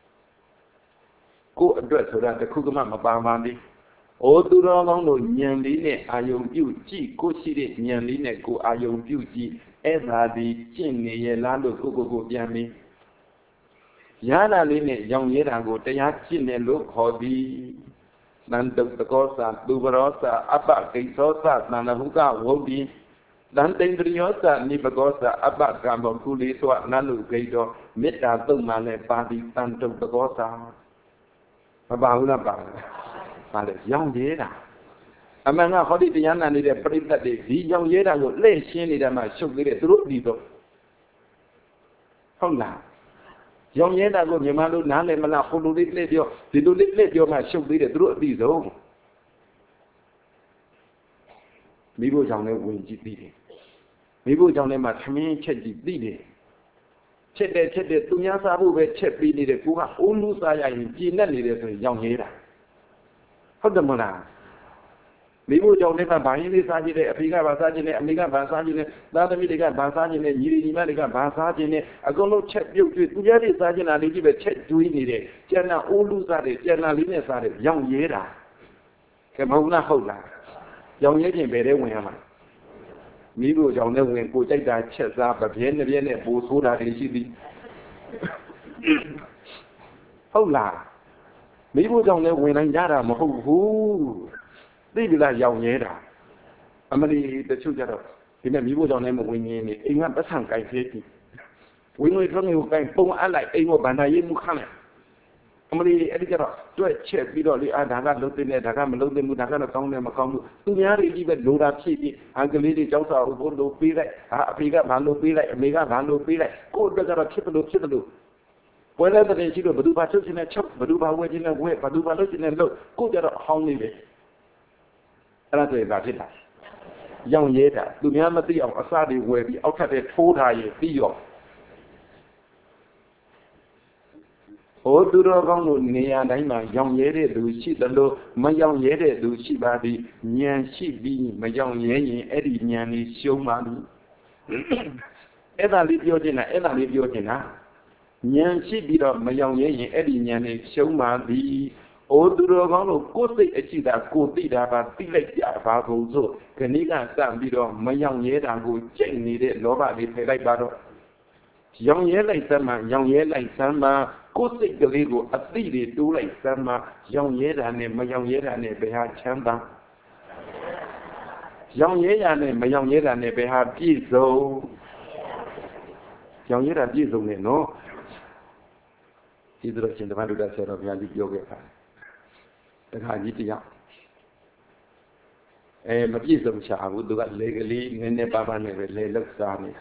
ကိုအတွက်ဆိုတာတခုကမှမပါပါသေးဩသူတော်ကောင်းတို့ဉာဏ်လေးနဲ့အာယုံပြုကြည့်ကိုရှိတဲ့ဉာဏ်လေးနဲ့ကိုအာယုံပြုကြည့်အဲ့ဒါဒီကျင့်နေရလားလို့ကိုကိုကိုပြန်ပြီးရလာလေးနဲ့ရောင်ရဲတာကိုတရားကျင့်တယ်လို့ခေါ်ပြီးနန္တုတကောသာသူဘရောသာအပ္ပကိသောသာသန္နဟုကဝုတ်ပြီးတန်တိန်တရိယောသာနိပကောသာအပ္ပကံဘောကုလေးသောနန္လုဂိတောမေတ္တာသုံးပါလဲပါတိတန်တုတကောသာမပါဘူးလားပါပါလေရောင်ရဲတာအမှန်ကဟောဒီတရားနာနေတဲ့ပြိတ္တတွေဒီရောင်ရဲတာကိုလှည့်ရှင်းနေတဲ့မှာရှုပ်သေးတယ်သူတို့ဒီတော့ဟုတ်လားရောင်ရဲတာကိုမြန်မာလူနားလည်မလားဟိုလူလေးလက်ပြောဒီလူလေးလက်ပြောမှရှုပ်သေးတယ်သူတို့အသိဆုံးမိဖို့ကြောင့်လည်းဝင်ကြည့်သိတယ်မိဖို့ကြောင့်လည်းမှသမင်းချက်ကြည့်သိတယ်ချက်တယ်ချက်တယ်သူများစားဖို့ပဲချက်ပြီးနေတယ်ကိုကအိုးလူစားရရင်ပြင်းနဲ့နေတယ်ဆိုရင်ရောင်ရဲတာဟုတ်တယ်မလားမိဖို့ကြောင့်လည်းဘာရင်းလေးစားကြည့်တယ်အဖေကဘာစားခြင်းနဲ့အမေကဘာစားခြင်းနဲ့သားသမီးတွေကဘာစားခြင်းနဲ့ညီညီမတွေကဘာစားခြင်းနဲ့အကုန်လုံးချက်ပြုတ်ကျွေးသူများတွေစားခြင်းလားလေးကြီးပဲချက်ကျွေးနေတယ်ကျန်တာအိုးလူစားတယ်ကျန်တာလေးနဲ့စားတယ်ရောင်ရဲတာကဲမဟုတ်လားဟုတ်လားရောင်ရဲခြင်းပဲတဲ့ဝင်ရမှာမိဖို့ကြောင့်လည်းဝင်ကိုကြိုက်တာချက်စားပပြဲနှစ်ပြဲနဲ့ပိုဆိုးတာတွေရှိသည်ဟုတ်လားမိဖို့ကြောင့်လည်းဝင်နိုင်ကြတာမဟုတ်ဘူးသိပြီလားရောင်ရဲတာအမလီတချို့ကြတော့ဒီမဲ့မိဖို့ကြောင့်လည်းမဝင်ရင်းနေအိမ်ကပတ်ဆံကြိုက်သေးတယ်ဝင်ဝင်ထွက်နေကိုကြိုက်ပုံအပ်လိုက်အိမ်ကဗန္ဒာရေးမှုခန့်လိုက်အမလီအဲ့ဒီကြတော့တွက်ချက်ပြီးတော့လေအာဒါကလုံးသိနေဒါကမလုံးသိဘူးဒါကတော့ကောင်းတယ်မကောင်းဘူးသူများတွေကြီးပဲလိုတာဖြစ်ပြီးအကလေးတွေကြောက်စာဘို့လို့ပေးလိုက်ဟာအဖေကဘာလို့ပေးလိုက်အမေကဘာလို့ပေးလိုက်ကိုယ့်အတွက်ကတော့ဖြစ်တယ်လို့ဖြစ်တယ်လို့ဝဲတဲ့တဲ့ရှိလို့ဘသူဘာချုပ်ခြင်းနဲ့ချုပ်ဘသူဘာဝဲခြင်းနဲ့ဝဲဘသူဘာလုပ်ခြင်းနဲ့လုပ်ကိုယ့်ကြတော့အဟောင်းနေတယ်အဲ့ဒါဆိုရင်ဒါဖြစ်တာရောင်ရဲတာသူများမသိအောင်အစတွေဝယ်ပြီးအောက်ထပ်တွေထိုးထားရင်ပြီးရောဟိုသူတော်ကောင်းတို့နေရာတိုင်းမှာရောင်ရဲတဲ့လူရှိသလိုမရောင်ရဲတဲ့လူရှိပါသည်ဉာဏ်ရှိပြီးမရောင်ရဲရင်အဲ့ဒီဉာဏ်လေးရှုံးပါပြီအဲ့ဒါလေးပြောချင်တာအဲ့ဒါလေးပြောချင်တာဉာဏ်ရှိပြီးတော့မရောင်ရဲရင်အဲ့ဒီဉာဏ်လေးရှုံးပါသည်အိုသူတော်ကောင်းတို့ကိုယ်စိတ်အရှိတာကိုသိတာပါသိလိုက်ကြပါကုန်စို့ခဏိကစပြီးတော့မရောင်ရဲတာကိုကြိတ်နေတဲ့လောဘလေးဖယ်လိုက်ပါတော့ရောင်ရဲလိုက်စမ်းမှရောင်ရဲလိုက်စမ်းမှကိုယ်စိတ်ကလေးကိုအသိတွေတိုးလိုက်စမ်းမှရောင်ရဲတာနဲ့မရောင်ရဲတာနဲ့ဘယ်ဟာချမ်းသာရောင်ရဲတာနဲ့မရောင်ရဲတာနဲ့ဘယ်ဟာပြည့်စုံရောင်ရဲတာပြည့်စုံနေနော်ဒီလိုချင်းတမန်တို့ဆရာတော်ဘုရားကြီးပြောခဲ့တာတခါကြီးတရားအဲမပြည့်စုံချဘူးသူကလေကလေးနည်းနည်းပါးပါးနဲ့ပဲလေလောက်စားနေ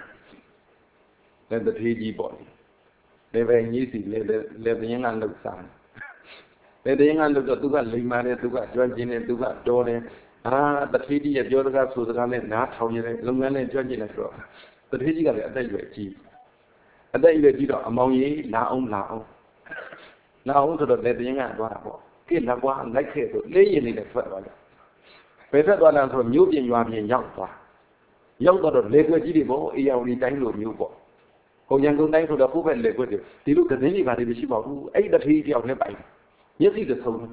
လက်တထေးကြီးပေါ့လေပဲကြီးစီလေလေတရင်ကလောက်စားလေတရင်ကလောက်တော့သူကလိမ်မာတယ်သူကကျွမ်းကျင်တယ်သူကတော်တယ်အာတထေးကြီးရဲ့ပြောစကားဆိုစကားနဲ့နားထောင်ရတယ်လုပ်ငန်းနဲ့ကျွမ်းကျင်တယ်ဆိုတော့တထေးကြီးကလည်းအသက်အရွယ်ကြီးအသက်အရွယ်ကြီးတော့အမောင်ကြီးလာအောင်လာအောင်လာအောင်ဆိုတော့လေတရင်ကသွားတာပေါ့ကဲလက်ကွာလိုက်ခဲ့ဆိုလေးရင်လေးနဲ့ထွက်သွားတယ်ဘယ်ထွက်သွားလဲဆိုမြို့ပြင်ရွာပြင်ရောက်သွားရောက်တော့လေကွက်ကြီးတွေပေါ့အေယော်ဒီတိုင်းလိုမျိုးပေါ့ဟိုရန်ကုန်တိုင်းဆိုတော့ကိုယ့်ဘက်လေကွက်တွေဒီလိုသတင်းတွေပါတယ်မရှိပါဘူးအဲ့ဒီတထေးတယောက်နဲ့ပိုင်မျက်စိတဆုံး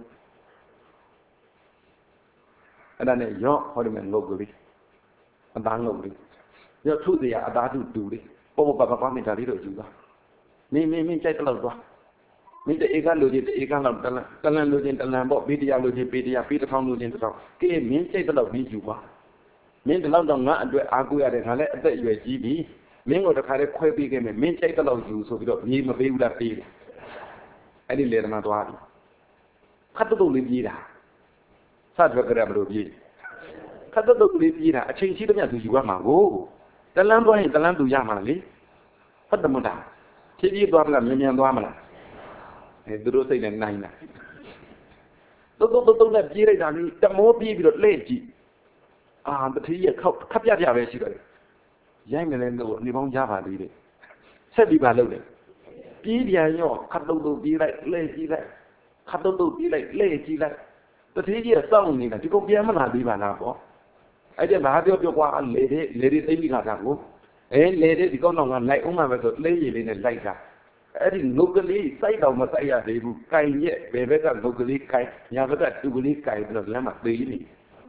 အဲ့ဒါနဲ့ရော့ဟောဒီမဲ့ငုတ်ကလေးအသားငုတ်လေးရော့ထုစရာအသားတူတူလေးပေါ့ပေါ့ပါပါပါမိတာလေးတော့ယူသွားမင်းမင်းမင်းကြိုက်တော့သွားမင်းတဧကလိုချင်တဧကလောက်တလန်တလန်လိုချင်တလန်ပေါ့ပေးတရားလိုချင်ပေးတရားပေးတစ်ထောင်လိုချင်တစ်ထောင်ကဲမင်းကြိုက်တော့မင်းယူပါမင်းဒီလောက်တော့ငါအတွက်အားကိုးရတယ်ငါလည်းအသက်အရွယ်ကြီးပြီမင်းကိုတခါတည်းခွဲပေးခဲ့မယ်မင်းကြိုက်တော့ယူဆိုပြီးတော့မြေမပေးဘူးလားပေးတယ်အဲ့ဒီလေတမသွားပြီခတ်တုတ်လေးပြေးတာစထွက်ကြရမလို့ပြေးခတ်တုတ်လေးပြေးတာအချိန်ရှိတဲ့မြတ်သူယူရမှာကိုတလန်သွားရင်တလန်သူရမှာလေဟုတ်တယ်မလားဖြည်းဖြည်းသွားမလားမြန်မြန်သွားမလားအဲသူတို့စိတ်နဲ့နိုင်တာတုတ်တုတ်တုတ်နဲ့ပြေးလိုက်တာလေးတမောပြေးပြီးတော့လှည့်ကြည့်အာတတိယခောက်ခပ်ပြပြပဲရှိတော့တယ်ရိုက်မယ်လဲလို့နေပေါင်းကြပါသေးတယ်ဆက်ပြီးပါလို့လေပြေးပြန်ရောခတ်တုတ်တုတ်ပြေးလိုက်လှည့်ကြည့်လိုက်ခတ်တုတ်တုတ်ပြေးလိုက်လှည့်ကြည့်လိုက်တတိယစောင့်နေတာဒီကောင်ပြန်မလာသေးပါလားပေါ့အဲ့ဒါဘာပြောပြောကွာလေတဲ့လေတဲ့သိပြီးခါတာကိုအဲလေတဲ့ဒီကောင်တော့ငါလိုက်အောင်မှာပဲဆိုလှည့်ရည်လေးနဲ့လိုက်တာအဲ့ဒီငုတ်ကလေးစိုက်တော့မစိုက်ရသေးဘူး။ကင်ရက်ဘယ်ဘက်ကငုတ်ကလေးကင်ညာဘက်ကတူကလေးကင်ပြီးတော့လမ်းမှာသေးနေ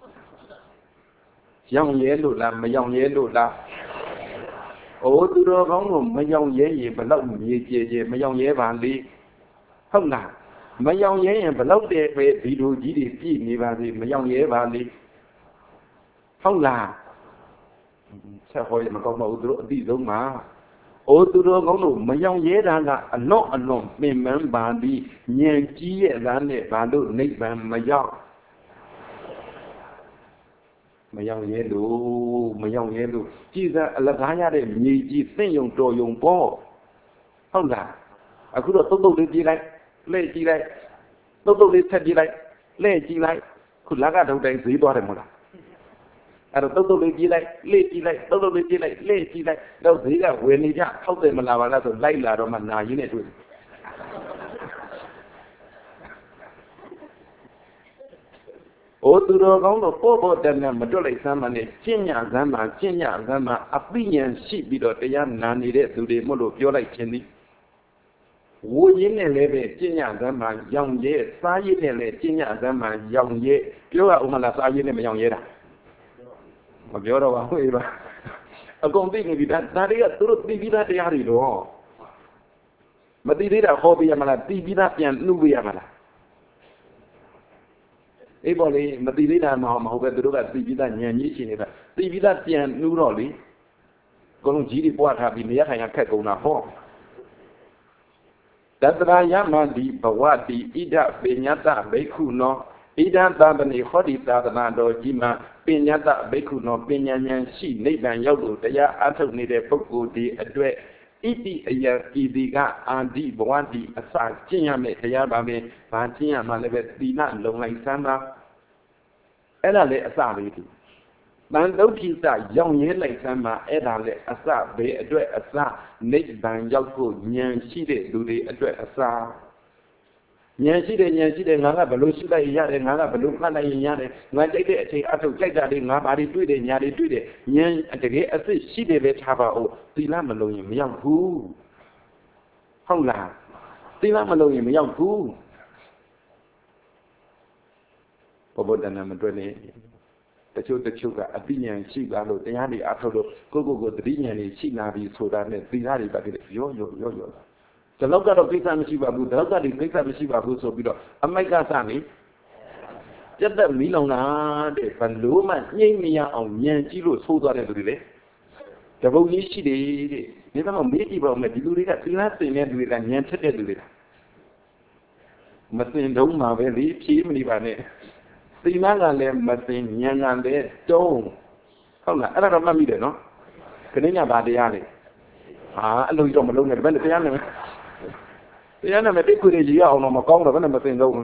။ရောင်ရဲလို့လားမရောင်ရဲလို့လား။အိုးသူတော်ကောင်းတို့မရောင်ရဲရင်ဘလောက်မြေကျဲကျဲမရောင်ရဲပါလေ။ဟုတ်လား။မရောင်ရဲရင်ဘလောက်တည်းပဲဗီဒီယိုကြီးတွေပြည့်နေပါစေမရောင်ရဲပါလေ။ဟုတ်လား။ဆက်ဟောရမကောင်းပါဘူးသူတို့အတိဆုံးမှာအိုသူတော်ကောင်းတို့မရောင်ရဲတာကအလွန်အလွန်ပင်ပန်းပါသည်ဉာဏ်ကြီးရဲ့သားနဲ့ဘာလို့နိဗ္ဗာန်မရောက်မရောင်ရဲလို့မရောင်ရဲလို့ကြည်စားအလကားရတဲ့မြေကြီးသင့်ယုံတော်ယုံပေါ့ဟုတ်လားအခုတော့တုတ်တုတ်လေးပြေးလိုက်လှည့်ကြည့်လိုက်တုတ်တုတ်လေးထက်ပြေးလိုက်လှည့်ကြည့်လိုက်ခုလက်ကထုတ်တိုင်းဈေးသွားတယ်မဟုတ်လားအဲ့တော့တုတ်တုတ်လေးပြေးလိုက်လှည့်ကြည့်လိုက်တုတ်တုတ်လေးပြေးလိုက်လှည့်ကြည့်လိုက်တော့ဈေးကဝယ်နေကြထောက်တယ်မလာပါလားဆိုလိုက်လာတော့မှနာရင်းနဲ့တွေ့ ô tu đồ công đồ bố bố đàn nè mà cho lại sao mà này chiên nhà ra mà chiên nhà ra mà áp bị nhận sĩ bị đó để ăn năn đi đấy tu đi một lúc cho lại chiên đi vô yên này lấy về chiên nhà ra mà dòng dễ sa yên này lấy chiên nhà ra mà dòng dễပြောlà ông là sa yên này mà dòng dễ đã màပြောđâu không vậy ba ở công ty người đi ra ra đấy tu đi đi ra đấy đi đó mà đi đi ra khó bây giờ mà là đi đi ra tiền nu bây giờ mà là ấy bảo đi mà đi đi ra mà mà không biết tôi đã đi đi ra nhà như thế này là đi đi ra tiền nu rồi đi còn chỉ đi qua thà bị mấy thằng khác cũng nào khó đặt ra nhà mà đi bảoว่า đi ít đã bị nhà ta bị khu nó ít đã ta bên này khó đi ta ta đó chỉ mà bị nhà ta bị khu nó bị nhà nhà sĩ này bạn giao đủแต่อาทุนี่တဲ့ပုဂ္ဂိုလ်ဒီအတွက်ဣတိအယဤဒီကအာဒီဘဝဒီအစကျင့်ရမယ်တရားပါမယ်ဘာကျင့်ရမှလည်းပဲသီလလုံလိုက်စမ်းပါအဲ့ဒါလေအစလေးဒီတန်တုဋ္ဌိစရောင်ရဲလိုက်စမ်းပါအဲ့ဒါလေအစဘေးအတွက်အစနိဗ္ဗာန်ရောက်ဖို့ဉာဏ်ရှိတဲ့လူတွေအတွက်အစဉာဏ်ရှိတဲ့ဉာဏ်ရှိတဲ့ငါကဘလို့ရှိလိုက်ရတယ်ငါကဘလို့မှတ်လိုက်ရင်ရတယ်ငါကြိုက်တဲ့အချိန်အထုတ်ကြိုက်တာလေးငါဘာတွေတွေ့တယ်ညာတွေတွေ့တယ်ဉာဏ်တကယ်အစစ်ရှိတယ်ပဲထားပါဦးသီလမလုံးရင်မရောက်ဘူးဟုတ်လားသီလမလုံးရင်မရောက်ဘူးဘုရားတဏ္ဍာမတွေ့လေတချို့တချို့ကအသိဉာဏ်ရှိပါလို့တရားတွေအထုတ်လို့ကိုယ့်ကိုယ်ကိုသတိဉာဏ်တွေရှိလာပြီဆိုတာနဲ့သီလတွေပါတယ်ရောရောရောရောဒီလောက်ကတော့ကိစ္စမရှိပါဘူးဒီလောက်ကဒီကိစ္စမရှိပါဘူးဆိုပြီးတော့အမိုက်ကစနေပြတ်သက်မီးလောင်တာတဲ့ဘလို့မှညှိမရအောင်ဉာဏ်ကြီးလို့ဆိုးသွားတဲ့လူတွေလေတပုတ်ကြီးရှိတယ်တဲ့ဒီတော့မေးကြည့်ပါဦးမယ်ဒီလူတွေကသီလစင်တဲ့လူတွေကဉာဏ်ထက်တဲ့လူတွေမစင်တုံးမှာပဲလေဖြေးမနေပါနဲ့သီလကလည်းမစင်ဉာဏ်ကလည်းတုံးဟုတ်လားအဲ့ဒါတော့မှတ်မိတယ်နော်ခဏညဘာတရားလဲဟာအဲ့လိုတော့မလုံးနဲ့ဘယ်နဲ့တရားနဲ့တရားနဲ့မတိတ်ခွေကြီးရအောင်တော့မကောင်းတော့ဘယ်နဲ့မစင်တော့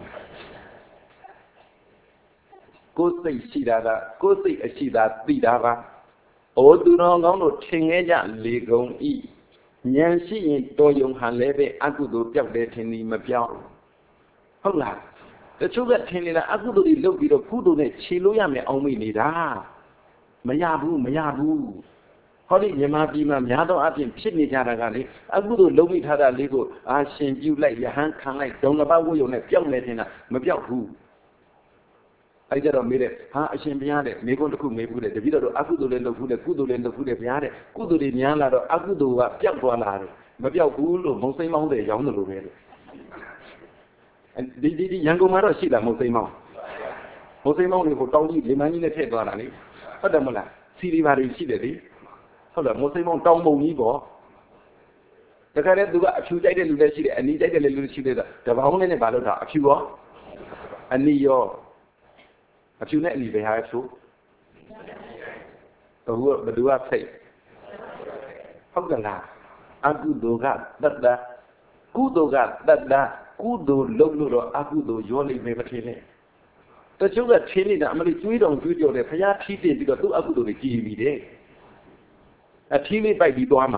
ကိုယ်စိတ်ရှိတာကကိုယ်စိတ်အရှိတာသိတာပါအိုသူတော်ကောင်းတို့ထင်ခဲ့ကြလေကုန်ဤဉာဏ်ရှိရင်တော်ယုံဟန်လည်းပဲအကုသိုလ်ပြောက်တယ်ထင်သည်မပြောင်းဟုတ်လားတချို့ကထင်နေတာအကုသိုလ်တွေလုပ်ပြီးတော့ကုသိုလ်နဲ့ခြေလို့ရမယ်အောင်မိနေတာမရဘူးမရဘူးဟောဒီမြန်မာပြည်မှာများသောအားဖြင့်ဖြစ်နေကြတာကလေအကုသိုလ်လုံးမိထားတာလေးကိုအာရှင်ပြုလိုက်ယဟန်ခံလိုက်ဒုံတစ်ပါးဝို့ယုံနဲ့ပျောက်နေတင်တာမပျောက်ဘူးအဲ့ကြတော့မေးတယ်ဟာအရှင်ဘုရားတဲ့မိကုန်းတစ်ခုမေးဘူးတဲ့တပည့်တော်အကုသိုလ်လည်းလုပ်ဘူးတဲ့ကုသိုလ်လည်းလုပ်ဘူးတဲ့ဘုရားတဲ့ကုသိုလ်တွေများလာတော့အကုသိုလ်ကပျောက်သွားလာတယ်မပျောက်ဘူးလို့မုံစိမ့်မောင်းတဲ့ရောင်းတယ်လို့ပဲတဲ့ဒီဒီဒီရန်ကုန်မှာတော့ရှိလားမုံစိမ့်မောင်းမုံစိမ့်မောင်းတွေကိုတောင်းကြီးလေမန်းကြီးနဲ့ထည့်သွားတာလေဟုတ်တယ်မလားစီရီပါတွေရှိတယ်လေဟုတ်လားမုံစိမ့်မောင်းတောင်းပုံကြီးပေါ့တခါတည်းသူကအဖြူကြိုက်တဲ့လူလည်းရှိတယ်အနီးကြိုက်တဲ့လူလည်းရှိတယ်တပေါင်းလေးနဲ့ဘာလို့ထားအဖြူရောအနီးရောအဖြူနဲ့အနီးပဲဟာဆိုဘုရားဘယ်သူကဖိတ်ဟုတ်ကလားအကုသိုလ်ကတတ်တာကုသိုလ်ကတတ်တာကုသိုလ်လုပ်လို့တော့အကုသိုလ်ရောလိမ့်မယ်မထင်နဲ့တချို့ကထင်းနေတာအမလေးကျွေးတော်ကျွေးကြော်တယ်ဖျားထီးတင်ပြီးတော့သူ့အကုသိုလ်တွေကြည်ပြီးတယ်အထီးလေးပိုက်ပြီးသွားမှာ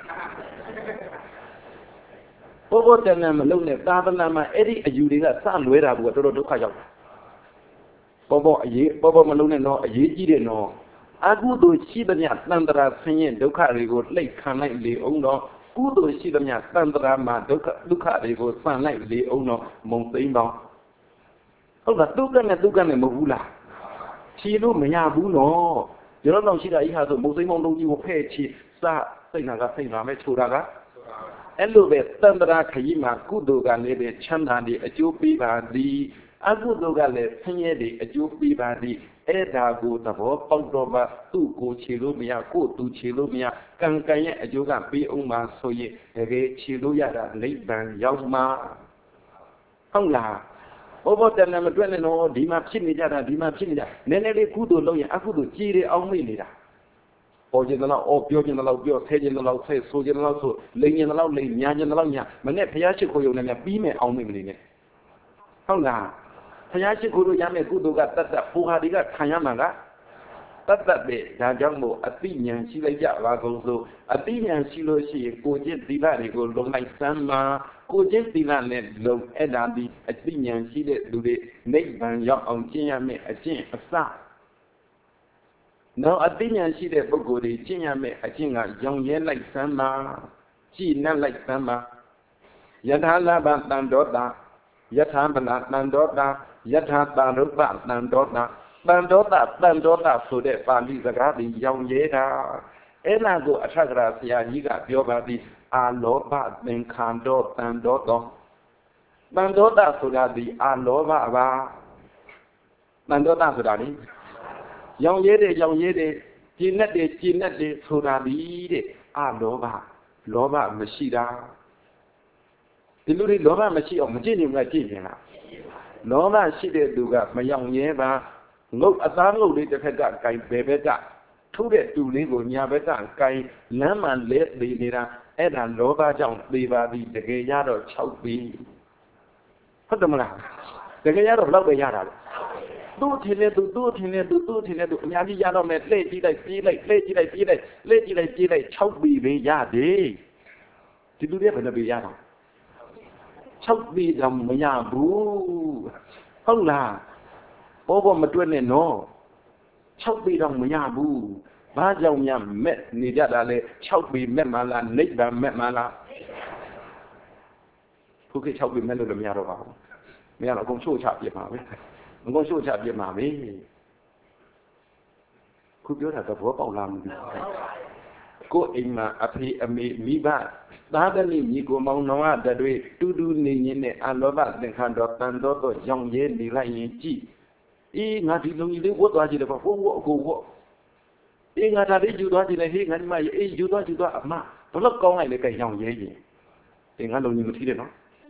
ဘောဘောတန်တန်မလုံးနဲ့သာသနာမှာအဲ့ဒီအယူတွေကစလွဲတာကတော်တော်ဒုက္ခရောက်တာဘောဘောအရေးဘောဘောမလုံးနဲ့တော့အရေးကြီးတယ်နော်အကုသိုလ်ရှိသမျှတန်တရာဆင်းရဲဒုက္ခတွေကိုလှိတ်ခံလိုက်လေအောင်တော့ကုသိုလ်ရှိသမျှတန်တရာမှာဒုက္ခဒုက္ခတွေကိုဆန်လိုက်လေအောင်တော့မုံသိမ့်ပေါင်းဟုတ်လားဒုက္ခနဲ့ဒုက္ခနဲ့မဟုတ်ဘူးလားဖြေလို့မရဘူးနော်ဒီလိုတော့ရှိတာဤဟာဆိုမုံသိမ့်ပေါင်းလုံးကြီးကိုဖဲ့ချီစစိတ်နာကစိတ်နာမဲ့ချိုတာကအဲ့လိုပဲတန်တရာခကြီးမှာကုသိုလ်ကလည်းပဲချမ်းသာတယ်အကျိုးပေးပါသည်အကုသိုလ်ကလည်းဆင်းရဲတယ်အကျိုးပေးပါသည်အဲ့ဒါကိုသဘောပေါက်တော့မှသူ့ကိုခြေလို့မရကိုယ်သူခြေလို့မရကံကံရဲ့အကျိုးကပေးအောင်မှဆိုရင်တကယ်ခြေလို့ရတာနိဗ္ဗာန်ရောက်မှာဟုတ်လားဘဘောတဏ္ဍမတွေ့နဲ့တော့ဒီမှာဖြစ်နေကြတာဒီမှာဖြစ်နေတာနည်းနည်းလေးကုသိုလ်လုပ်ရင်အကုသိုလ်ကြီးတယ်အောင်မိနေတာပေါ်ခြင်းတော့အော်ပြောခြင်းတော့ပြောဆဲခြင်းတော့ဆဲဆိုခြင်းတော့ဆိုလိန်ခြင်းတော့လိန်ညာခြင်းတော့ညာမနဲ့ဖျားရှိခိုးရုံနဲ့ပြီးမယ်အောင်မိမနေနဲ့ဟုတ်လားဖျားရှိခိုးလို့ရမယ်ကုသိုလ်ကတတ်တတ်ဟိုဟာဒီကခံရမှာက tất tất để ra trong bộ ở tí nhận xí lấy dạ và công số ở tí nhận xí lô xí cô chết tí là để cô lông lạch sân mà cô chết tí là nè lông ế đá đi ở tí nhận xí để đủ để nếch bằng dọc ông chênh nhà mẹ ở chênh ở xa nó ở tí nhận xí để bố cô để chênh nhà mẹ ở chênh ở dòng yến lạch sân mà chỉ nè lạch sân mà yatha la ba tan đốt đá yatha ba la tan đốt đá yatha tan rút ba tan đốt đá tan đốt đá tan đốt đá số để phản đi ra đi dòng yế đá ế là cô ở thác ra xìa nhí gà biểu bà đi à lỗ ba tên khăn đốt tan đốt đó tan đốt đá số ra đi à lỗ ba ba tan đốt đá số ra đi dòng yế đế dòng yế đế chi nét đế chi nét đế số ra đi đế à lỗ ba lỗ ba mà xì đáဒီလူတွေလောဘမရှိအောင်မကြည့်နေမှကြည့်နေတာလောဘရှိတဲ့သူကမယောင်ရဲပါငုတ်အသားငုတ်လေးတစ်ခါကကင်ဘယ်ဘက်ကထိုးတဲ့တူလေးကိုညာဘက်ကကင်လမ်းမှလဲသေးနေတာအဲ့ဒါလောဘကြောင့်သေပါသည်တကယ်ရတော့၆ပြီဟုတ်တယ်မလားတကယ်ရတော့ဘယ်လောက်ပဲရတာလဲသူ့ထင်နေသူသူ့ထင်နေသူသူ့ထင်နေသူအများကြီးရတော့မယ်လှည့်ကြည့်လိုက်ပြေးလိုက်လှည့်ကြည့်လိုက်ပြေးလိုက်လှည့်ကြည့်လိုက်ပြေးလိုက်၆ပြီပဲရတယ်ဒီလူတွေကဘယ်နှပြီရတော့၆ပြီတော့မရဘူးဟုတ်လားဘောဘောမတွက်နဲ့နော်၆ပြီတော့မရဘူးဘာကြောင့်များမက်နေကြတာလဲ၆ပြီမက်မှလားနိဗ္ဗာန်မက်မှလားခုခေတ်၆ပြီမက်လို့လည်းမရတော့ပါဘူးမရတော့အကုန်ချို့ချပြစ်မှာပဲအကုန်ချို့ချပြစ်မှာပဲခုပြောတာသဘောပေါက်လားမသိဘူးကိုယ်အိမ်မှာအဖေအမေမိဘသားသမီးညီကိုမောင်နှောင်ကတည်းတူတူနေရင်းနဲ့အလောဘသင်္ခါတော်တန်တော်တော့ရောင်ရဲနေလိုက်ရင်ကြည့်အေးငါဒီလုံကြီးလေးဝတ်သွားကြည့်တယ်ပေါ့ဝတ်ဝတ်အကိုဝတ်အေးငါဒါလေးယူသွားကြည့်လိုက်ဟေးငါဒီမှာအေးယူသွားယူသွားအမဘလို့ကောင်းလိုက်လေကဲရောင်ရဲရင်အေးငါလုံကြီးမထီးတယ်နော်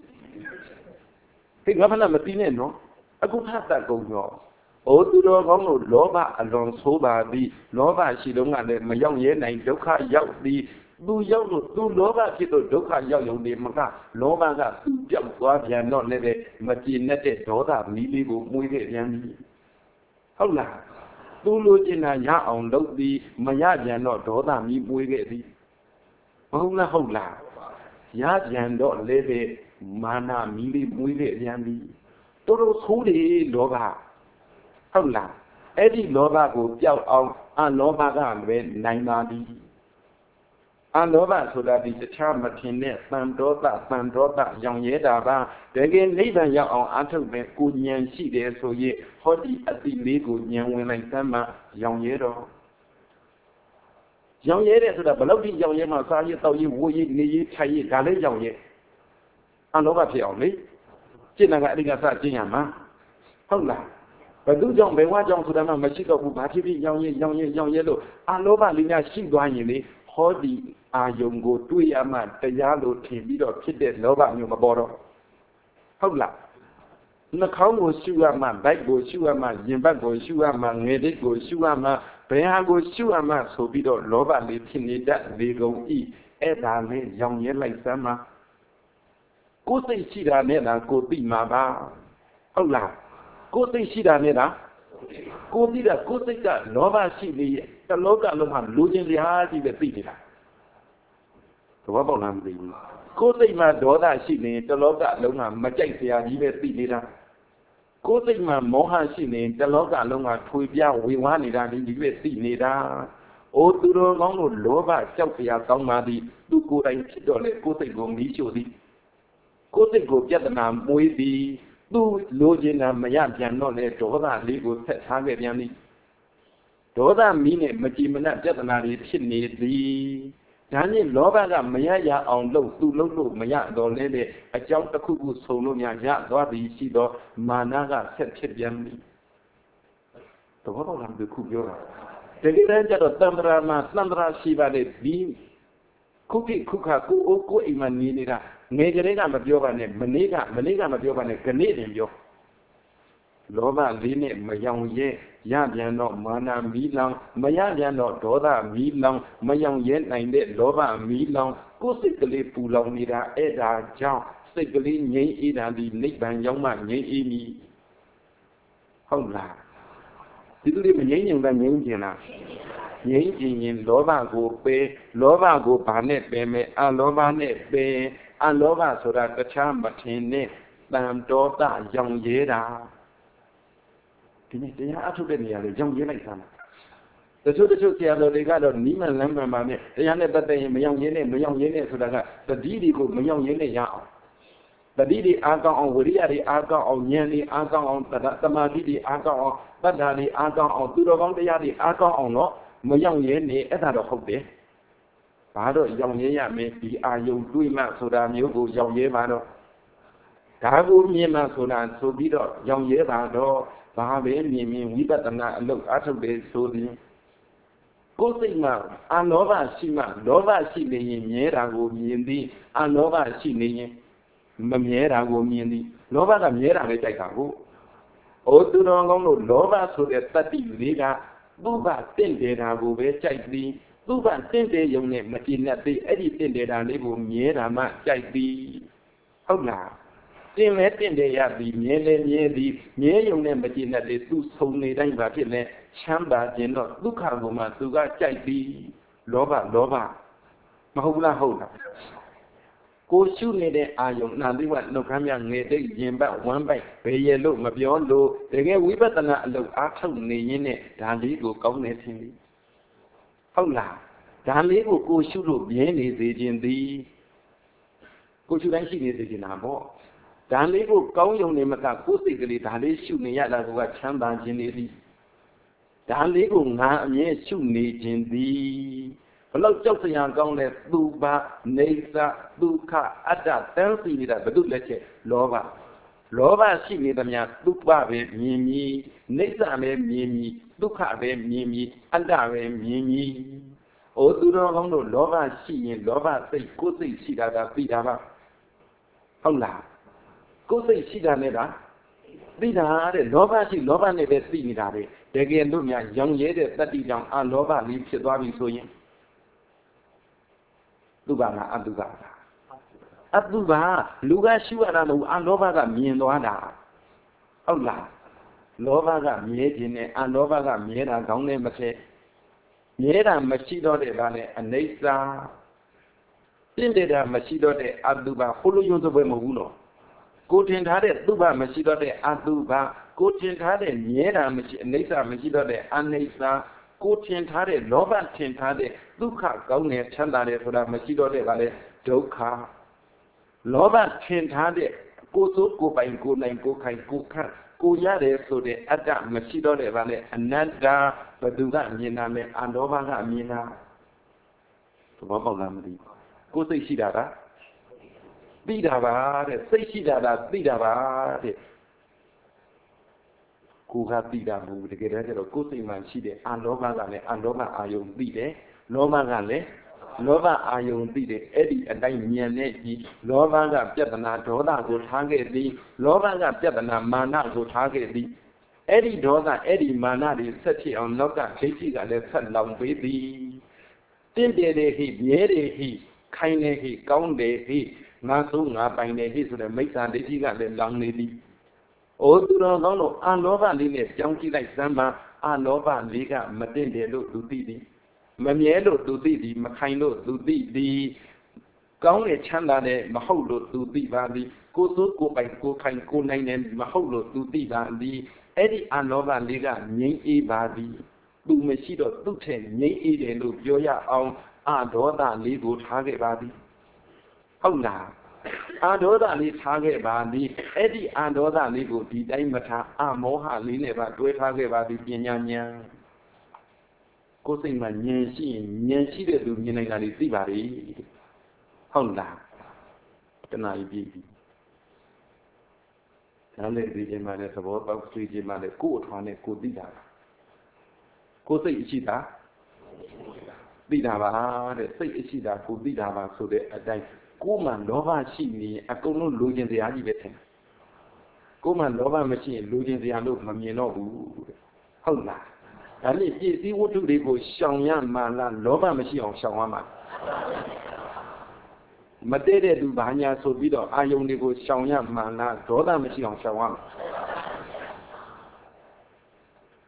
ဟေးငါဖနာမတီးနဲ့နော်အခုဖတ်တတ်ကုန်ရောအိုသူတော်ကောင်းတို့လောဘအလွန်ဆိုးပါသည်လောဘရှိလုံးကလည်းမရောက်ရဲနိုင်ဒုက္ခရောက်သည်သူရောက်လို့သူလောဘဖြစ်လို့ဒုက္ခရောက်ရုံနဲ့မကလောဘကသူပြောက်သွားပြန်တော့လည်းမကြည်နဲ့တဲ့ဒေါသမီးလေးကိုမွေးခဲ့ပြန်ပြီဟုတ်လားသူလိုချင်တာရအောင်လုပ်သည်မရပြန်တော့ဒေါသမီးမွေးခဲ့သည်မဟုတ်လားဟုတ်လားရပြန်တော့လည်းမာနမီးလေးမွေးခဲ့ပြန်ပြီတော်တော်ဆိုးတယ်လောဘဟုတ်လားအဲ့ဒီလောဘကိုပျောက်အောင်အလောဘကလည်းနိုင်ပါသည်အလောဘဆိုတာဒီတခြားမထင်တဲ့သံဒေါသသံဒေါသရောင်ရဲတာပါတကယ်နိဗ္ဗာန်ရောက်အောင်အထုတ်မဲ့ကိုဉာဏ်ရှိတယ်ဆိုရင်ဟောဒီအတိလေးကိုဉာဏ်ဝင်လိုက်သမ်းမှရောင်ရဲတော့ရောင်ရဲတဲ့ဆိုတာဘယ်လောက်ထိရောင်ရဲမှစားရတောက်ရဝိုးရနေရထိုင်ရဒါလည်းရောင်ရဲအလောဘဖြစ်အောင်လေကျင့်တာကအရိကစကျင့်ရမှာဟုတ်လားဘယ်သူကြောင့်ဘယ်ဝါကြောင့်ဆိုတာမှမရှိတော့ဘူးဘာဖြစ်ဖြစ်ရောင်ရဲရောင်ရဲရောင်ရဲလို့အလောဘလေးများရှိသွားရင်လေဟောဒီအာယုံကိုတွေ့ရမှတရားလို့ထင်ပြီးတော့ဖြစ်တဲ့လောဘမျိုးမပေါ်တော့ဟုတ်လားနှာခေါင်းကိုရှုရမှဗိုက်ကိုရှုရမှရင်ဘတ်ကိုရှုရမှငယ်တိတ်ကိုရှုရမှဘယ်ဟာကိုရှုရမှဆိုပြီးတော့လောဘလေးဖြစ်နေတတ်လေကုန်ဤအဲ့ဒါလေးရောင်ရဲလိုက်စမ်းမှာကိုယ်စိတ်ရှိတာနဲ့လားကိုသိမှာပါဟုတ်လားကိုယ်စိတ်ရှိတာနဲ့လားကိုသိတာကိုစိတ်ကလောဘရှိနေတလောကလုံးမှာလူချင်းစရာကြီးပဲသိနေတာသဘောပေါက်လားမသိဘူးကိုစိတ်မှာဒေါသရှိနေတလောကလုံးကမကြိုက်စရာကြီးပဲသိနေတာကိုစိတ်မှာမောဟရှိနေတလောကလုံးကထွေပြဝေဝါးနေတာဒီပဲသိနေတာအိုသူတော်ကောင်းတို့လောဘကြောက်စရာကောင်းပါသည်သူကိုယ်တိုင်ဖြစ်တော့လေကိုစိတ်ကိုမီးရှို့သည်ကိုစိတ်ကိုပြဿနာမွေးသည်သူလိုချင်တာမရပြန်တော့လေဒေါသလေးကိုဆက်ထားခဲ့ပြန်သည်ဒေါသမီးနဲ့မကြည်မနက်ပြဿနာတွေဖြစ်နေသည်ဒါနဲ့လောဘကမရရအောင်လုပ်သူလုပ်လို့မရတော့လေလေအကြောင်းတစ်ခုခုဆုံလို့များရသွားသည်ရှိတော့မာနကဆက်ဖြစ်ပြန်သည်သဘောပေါက်လားဒီခုပြောတာတကယ်တမ်းကျတော့တန္တရာမှာတန္တရာရှိပါလေဒီခုခိခုခကိုအိုကိုအိမ်မှာနေနေတာငယ်ကလေးကမပြောပါနဲ့မနေ့ကမနေ့ကမပြောပါနဲ့ခဏတင်ပြောလောဘလေးနဲ့မယောင်ရဲရပြန်တော့မာနမီးလောင်မရပြန်တော့ဒေါသမီးလောင်မယောင်ရဲနိုင်တဲ့လောဘမီးလောင်ကိုယ်စိတ်ကလေးပူလောင်နေတာအဲ့ဒါကြောင့်စိတ်ကလေးငြိမ်းအေးတာဒီနိဗ္ဗာန်ရောက်မှငြိမ်းအေးမည်ဟုတ်လားဒီသူတွေမငြိမ်းချင်ဘူးငြိမ်းချင်လားငြိမ်းချင်ရင်လောဘကိုပယ်လောဘကိုဘာနဲ့ပယ်မယ်အလောဘနဲ့ပယ်အလောဘဆိုတာတခြားမထင်နဲ့တန်တောတရောင်ရဲတာဒီနေ့တရားအထုတ်တဲ့နေရာလေရောင်ရဲလိုက်သမ်းတချို့တချို့ဆရာတော်တွေကတော့နီးမှန်လမ်းမှန်ပါနဲ့တရားနဲ့ပတ်သက်ရင်မရောင်ရဲနဲ့မရောင်ရဲနဲ့ဆိုတာကတတိတွေကိုမရောင်ရဲနဲ့ရအောင်တတိတွေအားကောင်းအောင်ဝိရိယတွေအားကောင်းအောင်ဉာဏ်တွေအားကောင်းအောင်သမာဓိတွေအားကောင်းအောင်တတ္တာတွေအားကောင်းအောင်သူတော်ကောင်းတရားတွေအားကောင်းအောင်တော့မရောင်ရဲနေအဲ့ဒါတော့ဟုတ်တယ်ဘာတော့ရောင်ရဲရမယ်ဒီအာယုံတွေးမှဆိုတာမျိုးကိုရောင်ရဲပါတော့ဒါကိုမြင်မှဆိုတာဆိုပြီးတော့ရောင်ရဲပါတော့ဘာပဲမြင်မြင်ဝိပဿနာအလုပ်အထုတ်တယ်ဆိုရင်ကိုယ်စိတ်မှာအလောဘရှိမှလောဘရှိနေရင်မြဲတာကိုမြင်သည်အလောဘရှိနေရင်မမြဲတာကိုမြင်သည်လောဘကမြဲတာပဲကြိုက်တာကိုဩသူတော်ကောင်းတို့လောဘဆိုတဲ့တတ္တိလေးကသူ့ဘာတင့်တယ်တာကိုပဲကြိုက်သည်သူ့ဘာတင့်တယ်ယုံနဲ့မကြည်နဲ့သေးအဲ့ဒီတင့်တယ်တာလေးကိုမြဲတာမှကြိုက်သည်ဟုတ်လားတင်လဲတင့်တယ်ရသည်မြဲလဲမြဲသည်မြဲယုံနဲ့မကြည်နဲ့သေးသူဆုံနေတိုင်းပါဖြစ်လဲချမ်းသာခြင်းတော့ဒုက္ခကိုမှသူကကြိုက်သည်လောဘလောဘမဟုတ်လားဟုတ်လားကိုရှုနေတဲ့အာယုံနာတိဝနှုတ်ခမ်းမြငယ်တိတ်ရင်ပတ်ဝမ်းပိုက်ဘယ်ရလို့မပြောလို့တကယ်ဝိပဿနာအလုပ်အားထုတ်နေရင်းနဲ့ဒါလေးကိုကောင်းနေခြင်းလေဟုတ်လားဒါလေးကိုကိုရှုလို့မြဲနေစေခြင်းသည်ကိုရှုတိုင်းရှိနေစေခြင်းတာပေါ့ဒါလေးကိုကောင်းယုံနေမှာကကိုယ်စိတ်ကလေးဒါလေးရှုနေရတာကချမ်းသာခြင်းလေးသည်ဒါလေးကိုငါအမြဲရှုနေခြင်းသည်ဘလို့ကြောက်စရာကောင်းတဲ့သူပါနေသဒုက္ခအတ္တတန်းစီနေတာဘု து လက်ချက်လောဘလောဘရှိနေသမျှဒုက္ခပဲမြင်မြည်နေသပဲမြင်မြည်ဒုက္ခပဲမြင်မြည်အတ္တပဲမြင်မြည်ဩသူတော်ကောင်းတို့လောဘရှိရင်လောဘစိတ်ကိုယ်စိတ်ရှိတာကသိတာပါဟုတ်လားကိုယ်စိတ်ရှိတာနဲ့လားသိတာတဲ့လောဘရှိလောဘနဲ့ပဲသိနေတာပဲတကယ်လို့များရောင်ရဲတဲ့တတ္တိကြောင့်အလောဘလေးဖြစ်သွားပြီဆိုရင်သူကငါအတုကအတုကလူကရှုရတာမဟုတ်အလောဘကမြင်သွားတာဟုတ်လားလောဘကမြဲခြင်းနဲ့အလောဘကမြဲတာကောင်းတဲ့မဖြစ်မြဲတာမရှိတော့တဲ့ဒါနဲ့အနိစ္စတင့်တယ်တာမရှိတော့တဲ့အတုကဟိုလိုယုံစပွဲမဟုတ်ဘူးနော်ကိုထင်ထားတဲ့သူ့ဘာမရှိတော့တဲ့အတုဘာကိုထင်ထားတဲ့မြဲတာမရှိအနိစ္စမရှိတော့တဲ့အနိစ္စကိုထင်ထားတဲ့လောဘထင်ထားတဲ့ဒုက္ခကောင်းတယ်ချမ်းသာတယ်ဆိုတာမရှိတော့တဲ့ကလည်းဒုက္ခလောဘထင်ထားတဲ့ကိုစိုးကိုပိုင်ကိုနိုင်ကိုခိုင်ကိုခန့်ကိုရတယ်ဆိုတဲ့အတ္တမရှိတော့တဲ့ကလည်းအနတ္တဘယ်သူကမြင်နာမယ်အလောဘကမြင်နာသဘောပေါက်လားမသိကိုစိတ်ရှိတာကသိတာပါတဲ့စိတ်ရှိတာကသိတာပါတဲ့ကိုကသိတာမဟုတ်တကယ်တမ်းကျတော့ကိုယ်စိတ်မှရှိတဲ့အလောဘကလည်းအလောဘအာယုံသိတယ်လောဘကလည်းလောဘအာယုံသိတယ်အဲ့ဒီအတိုင်းဉာဏ်နဲ့ကြည့်လောဘကပြဿနာဒေါသကိုထားခဲ့သည်လောဘကပြဿနာမာနကိုထားခဲ့သည်အဲ့ဒီဒေါသအဲ့ဒီမာနတွေဆက်ဖြစ်အောင်နောက်ကဒိဋ္ဌိကလည်းဆက်လောင်ပေးသည်တင့်တယ်တဲ့ဟိမြဲတယ်ဟိခိုင်တယ်ဟိကောင်းတယ်ဟိငါဆုံးငါပိုင်တယ်ဟိဆိုတဲ့မိစ္ဆာဒိဋ္ဌိကလည်းလောင်နေသည်ဩသူတော်ကောင်းတို့အလောဘလေးနဲ့ကြောင်းကြည့်လိုက်စမ်းပါအလောဘလေးကမတင့်တယ်လို့သူသိသည်မမြဲလို့သူသိသည်မခိုင်လို့သူသိသည်ကောင်းတဲ့ချမ်းသာတဲ့မဟုတ်လို့သူသိပါသည်ကိုစိုးကိုပိုင်ကိုခိုင်ကိုနိုင်တယ်မဟုတ်လို့သူသိပါသည်အဲ့ဒီအလောဘလေးကငြိမ်းအေးပါသည်သူမရှိတော့သူ့ထက်ငြိမ်းအေးတယ်လို့ပြောရအောင်အဒေါသလေးကိုထားခဲ့ပါသည်ဟုတ်လားအာဒေါသလေးထားခဲ့ပါသည်အဲ့ဒီအာဒေါသလေးကိုဒီတိုင်းမထားအမောဟလေးနဲ့ပါတွဲထားခဲ့ပါသည်ပညာဉာဏ်ကိုယ်စိတ်မှာဉာဏ်ရှိရင်ဉာဏ်ရှိတဲ့သူမြင်နိုင်တာလေးသိပါလေဟုတ်လားတဏှာကြီးပြီဒါလည်းသိခြင်းမှလည်းသဘောပေါက်သိခြင်းမှလည်းကိုယ်အထွားနဲ့ကိုယ်သိတာကိုယ်စိတ်အရှိတာသိတာပါတဲ့စိတ်အရှိတာကိုသိတာပါဆိုတဲ့အတိုင်းကိုယ်မှလောဘရှိနေအကုန်လုံးလူချင်းတရားကြီးပဲထင်ကိုယ်မှလောဘမရှိရင်လူချင်းတရားလို့မမြင်တော့ဘူးတဲ့ဟုတ်လားဒါနဲ့ပြည့်စည်ဝတ္ထုတွေကိုရှောင်ရမှလားလောဘမရှိအောင်ရှောင်ရမှာမတည့်တဲ့သူဘာညာဆိုပြီးတော့အာယုန်တွေကိုရှောင်ရမှလားဒေါသမရှိအောင်ရှောင်ရမှာ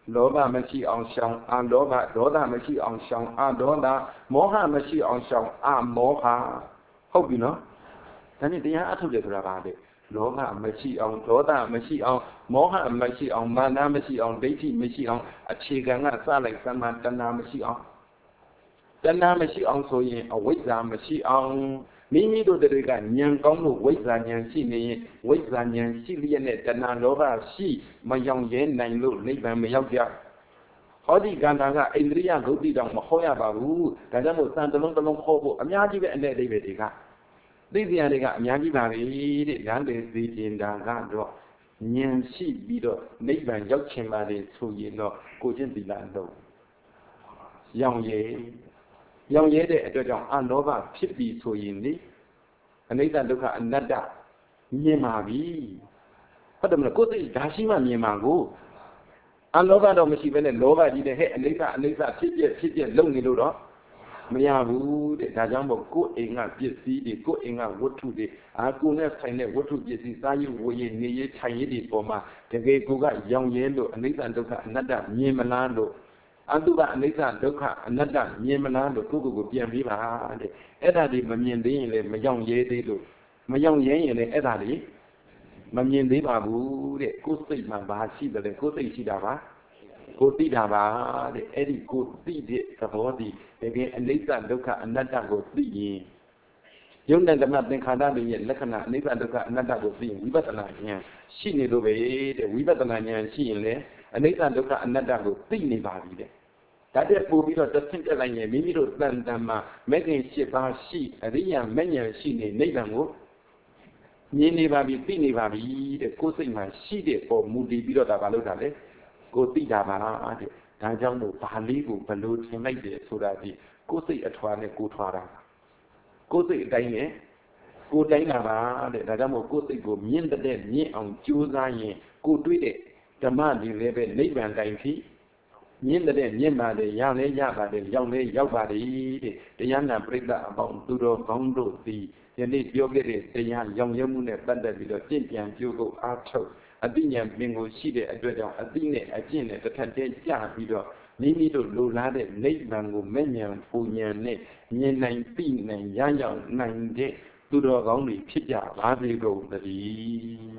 လောဘမရှိအောင်ရှောင်အလောဘဒေါသမရှိအောင်ရှောင်အဒေါသမောဟမရှိအောင်ရှောင်အမောဟဟုတ်ပြီနော်ဒါနဲ့တရားအထုတ်တယ်ဆိုတာဘာလဲလောဘမရှိအောင်ဒေါသမရှိအောင်မောဟမရှိအောင်မာနမရှိအောင်ဒိဋ္ဌိမရှိအောင်အခြေခံကစလိုက်သမ္မာတဏှာမရှိအောင်တဏှာမရှိအောင်ဆိုရင်အဝိဇ္ဇာမရှိအောင်မိမိတို့တွေကဉာဏ်ကောင်းလို့ဝိဇ္ဇာဉာဏ်ရှိနေရင်ဝိဇ္ဇာဉာဏ်ရှိလျက်နဲ့တဏှာလောဘရှိမယောင်ရဲနိုင်လို့နိဗ္ဗာန်မရောက်ကြဟောဒီကံတာကအိန္ဒြိယဂုတ်တိတောင်မဟောရပါဘူးဒါကြောင့်မို့စံတလုံးတလုံးဟောဖို့အများကြီးပဲအနေအသေးပဲတွေကသိစရာတွေကအများကြီးပါပဲတဲ့ဉာဏ်တွေသိကျင်တာကတော့ဉာဏ်ရှိပြီးတော့နိဗ္ဗာန်ရောက်ချင်ပါလေဆိုရင်တော့ကိုချင်းသီလတော့ရောင်ရဲရောင်ရဲတဲ့အတွက်ကြောင့်အလောဘဖြစ်ပြီးဆိုရင်လေအနိစ္စဒုက္ခအနတ္တမြင်ပါပြီဟုတ်တယ်မလားကိုယ်သိဒါရှိမှမြင်ပါကိုအလောဘတော့မရှိဘဲနဲ့လောဘကြီးတဲ့ဟဲ့အနိစ္စအနိစ္စဖြစ်ပြဖြစ်ပြလုံနေလို့တော့မရဘူးတဲ့ဒါကြောင့်မို့ကိုယ်အိမ်ကပစ္စည်းတွေကိုယ်အိမ်ကဝတ္ထုတွေအာကိုယ်နဲ့ဆိုင်တဲ့ဝတ္ထုပစ္စည်းစားရည်ဝေရည်နေရည်ခြံရည်တွေပေါ်မှာတကယ်ကိုကရောင်ရဲလို့အနိစ္စဒုက္ခအနတ္တမြင်မလားလို့အတုပအနိစ္စဒုက္ခအနတ္တမြင်မလားလို့ကိုယ့်ကိုယ်ကိုပြန်ပြီးပါတဲ့အဲ့ဒါဒီမမြင်သေးရင်လည်းမယောင်ရဲသေးလို့မယောင်ရဲရင်လည်းအဲ့ဒါဒီမမြင်သေးပါဘူးတဲ့ကိုယ်စိတ်မှာဘာရှိတယ်လဲကိုယ်စိတ်ရှိတာပါကိုသိတာပါတဲ့အဲ့ဒီကိုသိတဲ့သဘောဒီတကယ်အနိစ္စဒုက္ခအနတ္တကိုသိရင်ယုံတဲ့ဓမ္မသင်္ခါရတွေရဲ့လက္ခဏာအနိစ္စဒုက္ခအနတ္တကိုသိရင်ဝိပဿနာဉာဏ်ရှိနေလို့ပဲတဲ့ဝိပဿနာဉာဏ်ရှိရင်လည်းအနိစ္စဒုက္ခအနတ္တကိုသိနေပါပြီတဲ့ဒါတည်းပို့ပြီးတော့တစ်ဆင့်တက်လိုက်ရင်မိမိတို့တန်တန်မှာမဲ့ခင်၈ပါးရှိအရိယာမဲ့ဉာဏ်ရှိနေနိဗ္ဗာန်ကိုမြင်နေပါပြီသိနေပါပြီတဲ့ကိုယ်စိတ်မှာရှိတဲ့ပေါ်မူတည်ပြီးတော့ဒါဘာလို့တာလဲကိုသိတာပါတဲ့ဒါကြောင့်မို့ဗာလေးကိုဘလို့ထင်လိုက်တယ်ဆိုတာဒီကိုစိတ်အထွားနဲ့ကိုထွားတာကိုစိတ်အတိုင်းနဲ့ကိုတိုင်းတာပါတဲ့ဒါကြောင့်မို့ကိုစိတ်ကိုမြင့်တဲ့မြင့်အောင်ကြိုးစားရင်ကိုတွေးတဲ့ဓမ္မဒီလည်းပဲနိဗ္ဗာန်တိုင်းဖြစ်မြင့်တဲ့မြင့်ပါတယ်ရလဲရပါတယ်ရောက်လဲရောက်ပါတယ်တဲ့တရားနာပရိသတ်အပေါင်းသူတော်ကောင်းတို့သည်ယနေ့ပြောခဲ့တဲ့တရားရောင်ရဲမှုနဲ့ပတ်သက်ပြီးတော့ပြင့်ပြန်ပြုဖို့အားထုတ်အသိဉာဏ်ပင်ကိုရှိတဲ့အတွက်ကြောင့်အသိနဲ့အကျင့်နဲ့တစ်ထပ်တည်းကြပြီးတော့မိမိတို့လိုလားတဲ့နိဗ္ဗာန်ကိုမဲ့ဉာဏ်ပူဉာဏ်နဲ့မြင်နိုင်သိနိုင်ရရောက်နိုင်တဲ့သူတော်ကောင်းတွေဖြစ်ကြပါစေကုန်သတည်း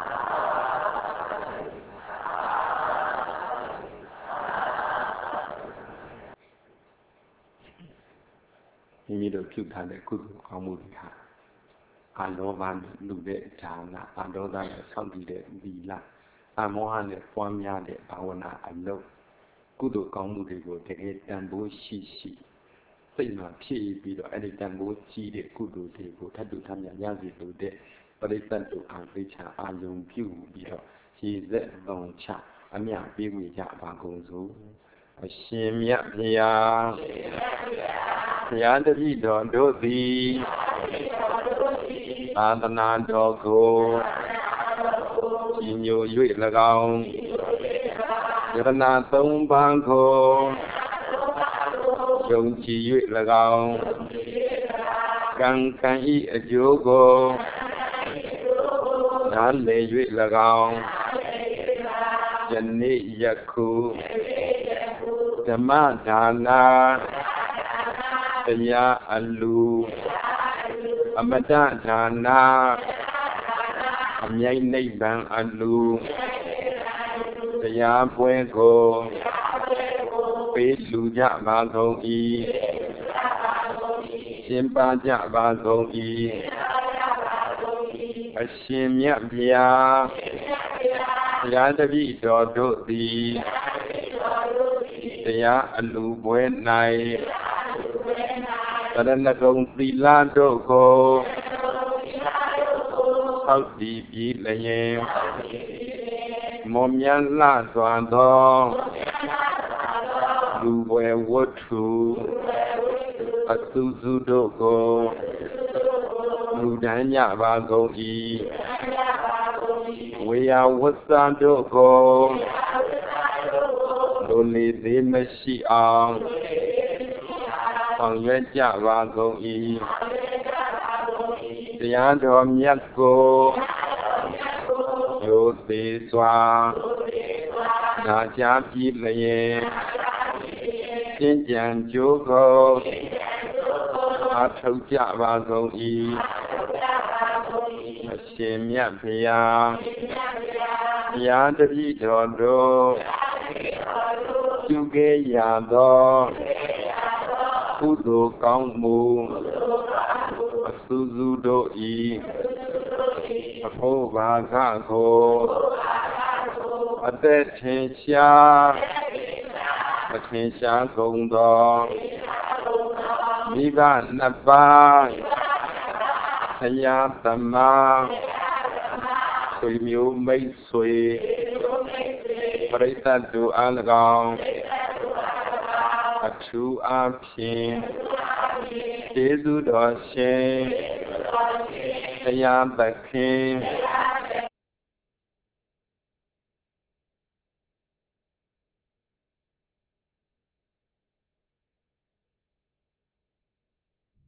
မိမိတို့ပြုထားတဲ့ကုသိုလ်ကောင်းမှုတွေဟာအလောဘနဲ့လူတဲ့ဒါနအဒေါသနဲ့ဆောက်တည်တဲ့သီလအမောဟနဲ့ပွားများတဲ့ဘာဝနာအလုပ်ကုသိုလ်ကောင်းမှုတွေကိုတကယ်တန်ဖိုးရှိရှိစိတ်မှာဖြည့်ပြီးတော့အဲ့ဒီတန်ဖိုးကြီးတဲ့ကုသိုလ်တွေကိုထပ်တူထပ်မြတ်ရစေလို့တဲ့ပရိသတ်တို့အားသိချာအာယုံပြုပြီးတော့ရည်သက်တော်ချအမြပေးဝေကြပါကုန်စို့အရှင်မြတ်ဗျာဘုရားတပည့်တော်တို့သည်သာသနာတော်ကိုကြီးညို၍၎င်းယရဏသုံးပါးကိုယုံကြည်၍၎င်းကံကံဤအကျိုးကိုနားလည်၍၎င်းယနေ့ယခုဓမ္မဒါနာတရားအလူအမတဒါနာအမြိုက်နိဗ္ဗာန်အလူတရားပွဲကိုပေးလူကြပါကုန်၏ရှင်းပါကြပါကုန်၏အရှင်မြတ်ဗျာဘုရားတပည့်တော်တို့သည်တရားအလူပွဲ၌သရဏဂုံသီလတို့ကိုသောက်တည်ပြီးလျင်မောမြတ်လှစွာသောလူပွဲဝတ္ထုအသုစုတို့ကိုလူတန်းကြပါကုန်၏ဝေယဝတ္တတို့ကိုလူနေသေးမရှိအောင်ဆောင်ရွက်ကြပါကုန်၏တရားတော်မြတ်ကိုရိုသေစွာနာကြားပြီးလျင်ကျင့်ကြံကြိုးကုန်အထောက်ကြပါကုန်၏အရှင်မြတ်ဘုရားဘုရားတပည့်တော်တို့ပြုခဲ့ရသောကုသိုလ်ကောင်းမှုအစူးစူးတို့ဤအဖို့ဘာကကိုအသက်ထင်ရှားအထင်ရှားကုန်သောမိဘနှစ်ပါးဆရာသမားဆွေမျိုးမိတ်ဆွေပရိသတ်တို့အား၎င်းအထူးအားဖြင့်ကျေးဇူးတော်ရှင်ဆရာသခင်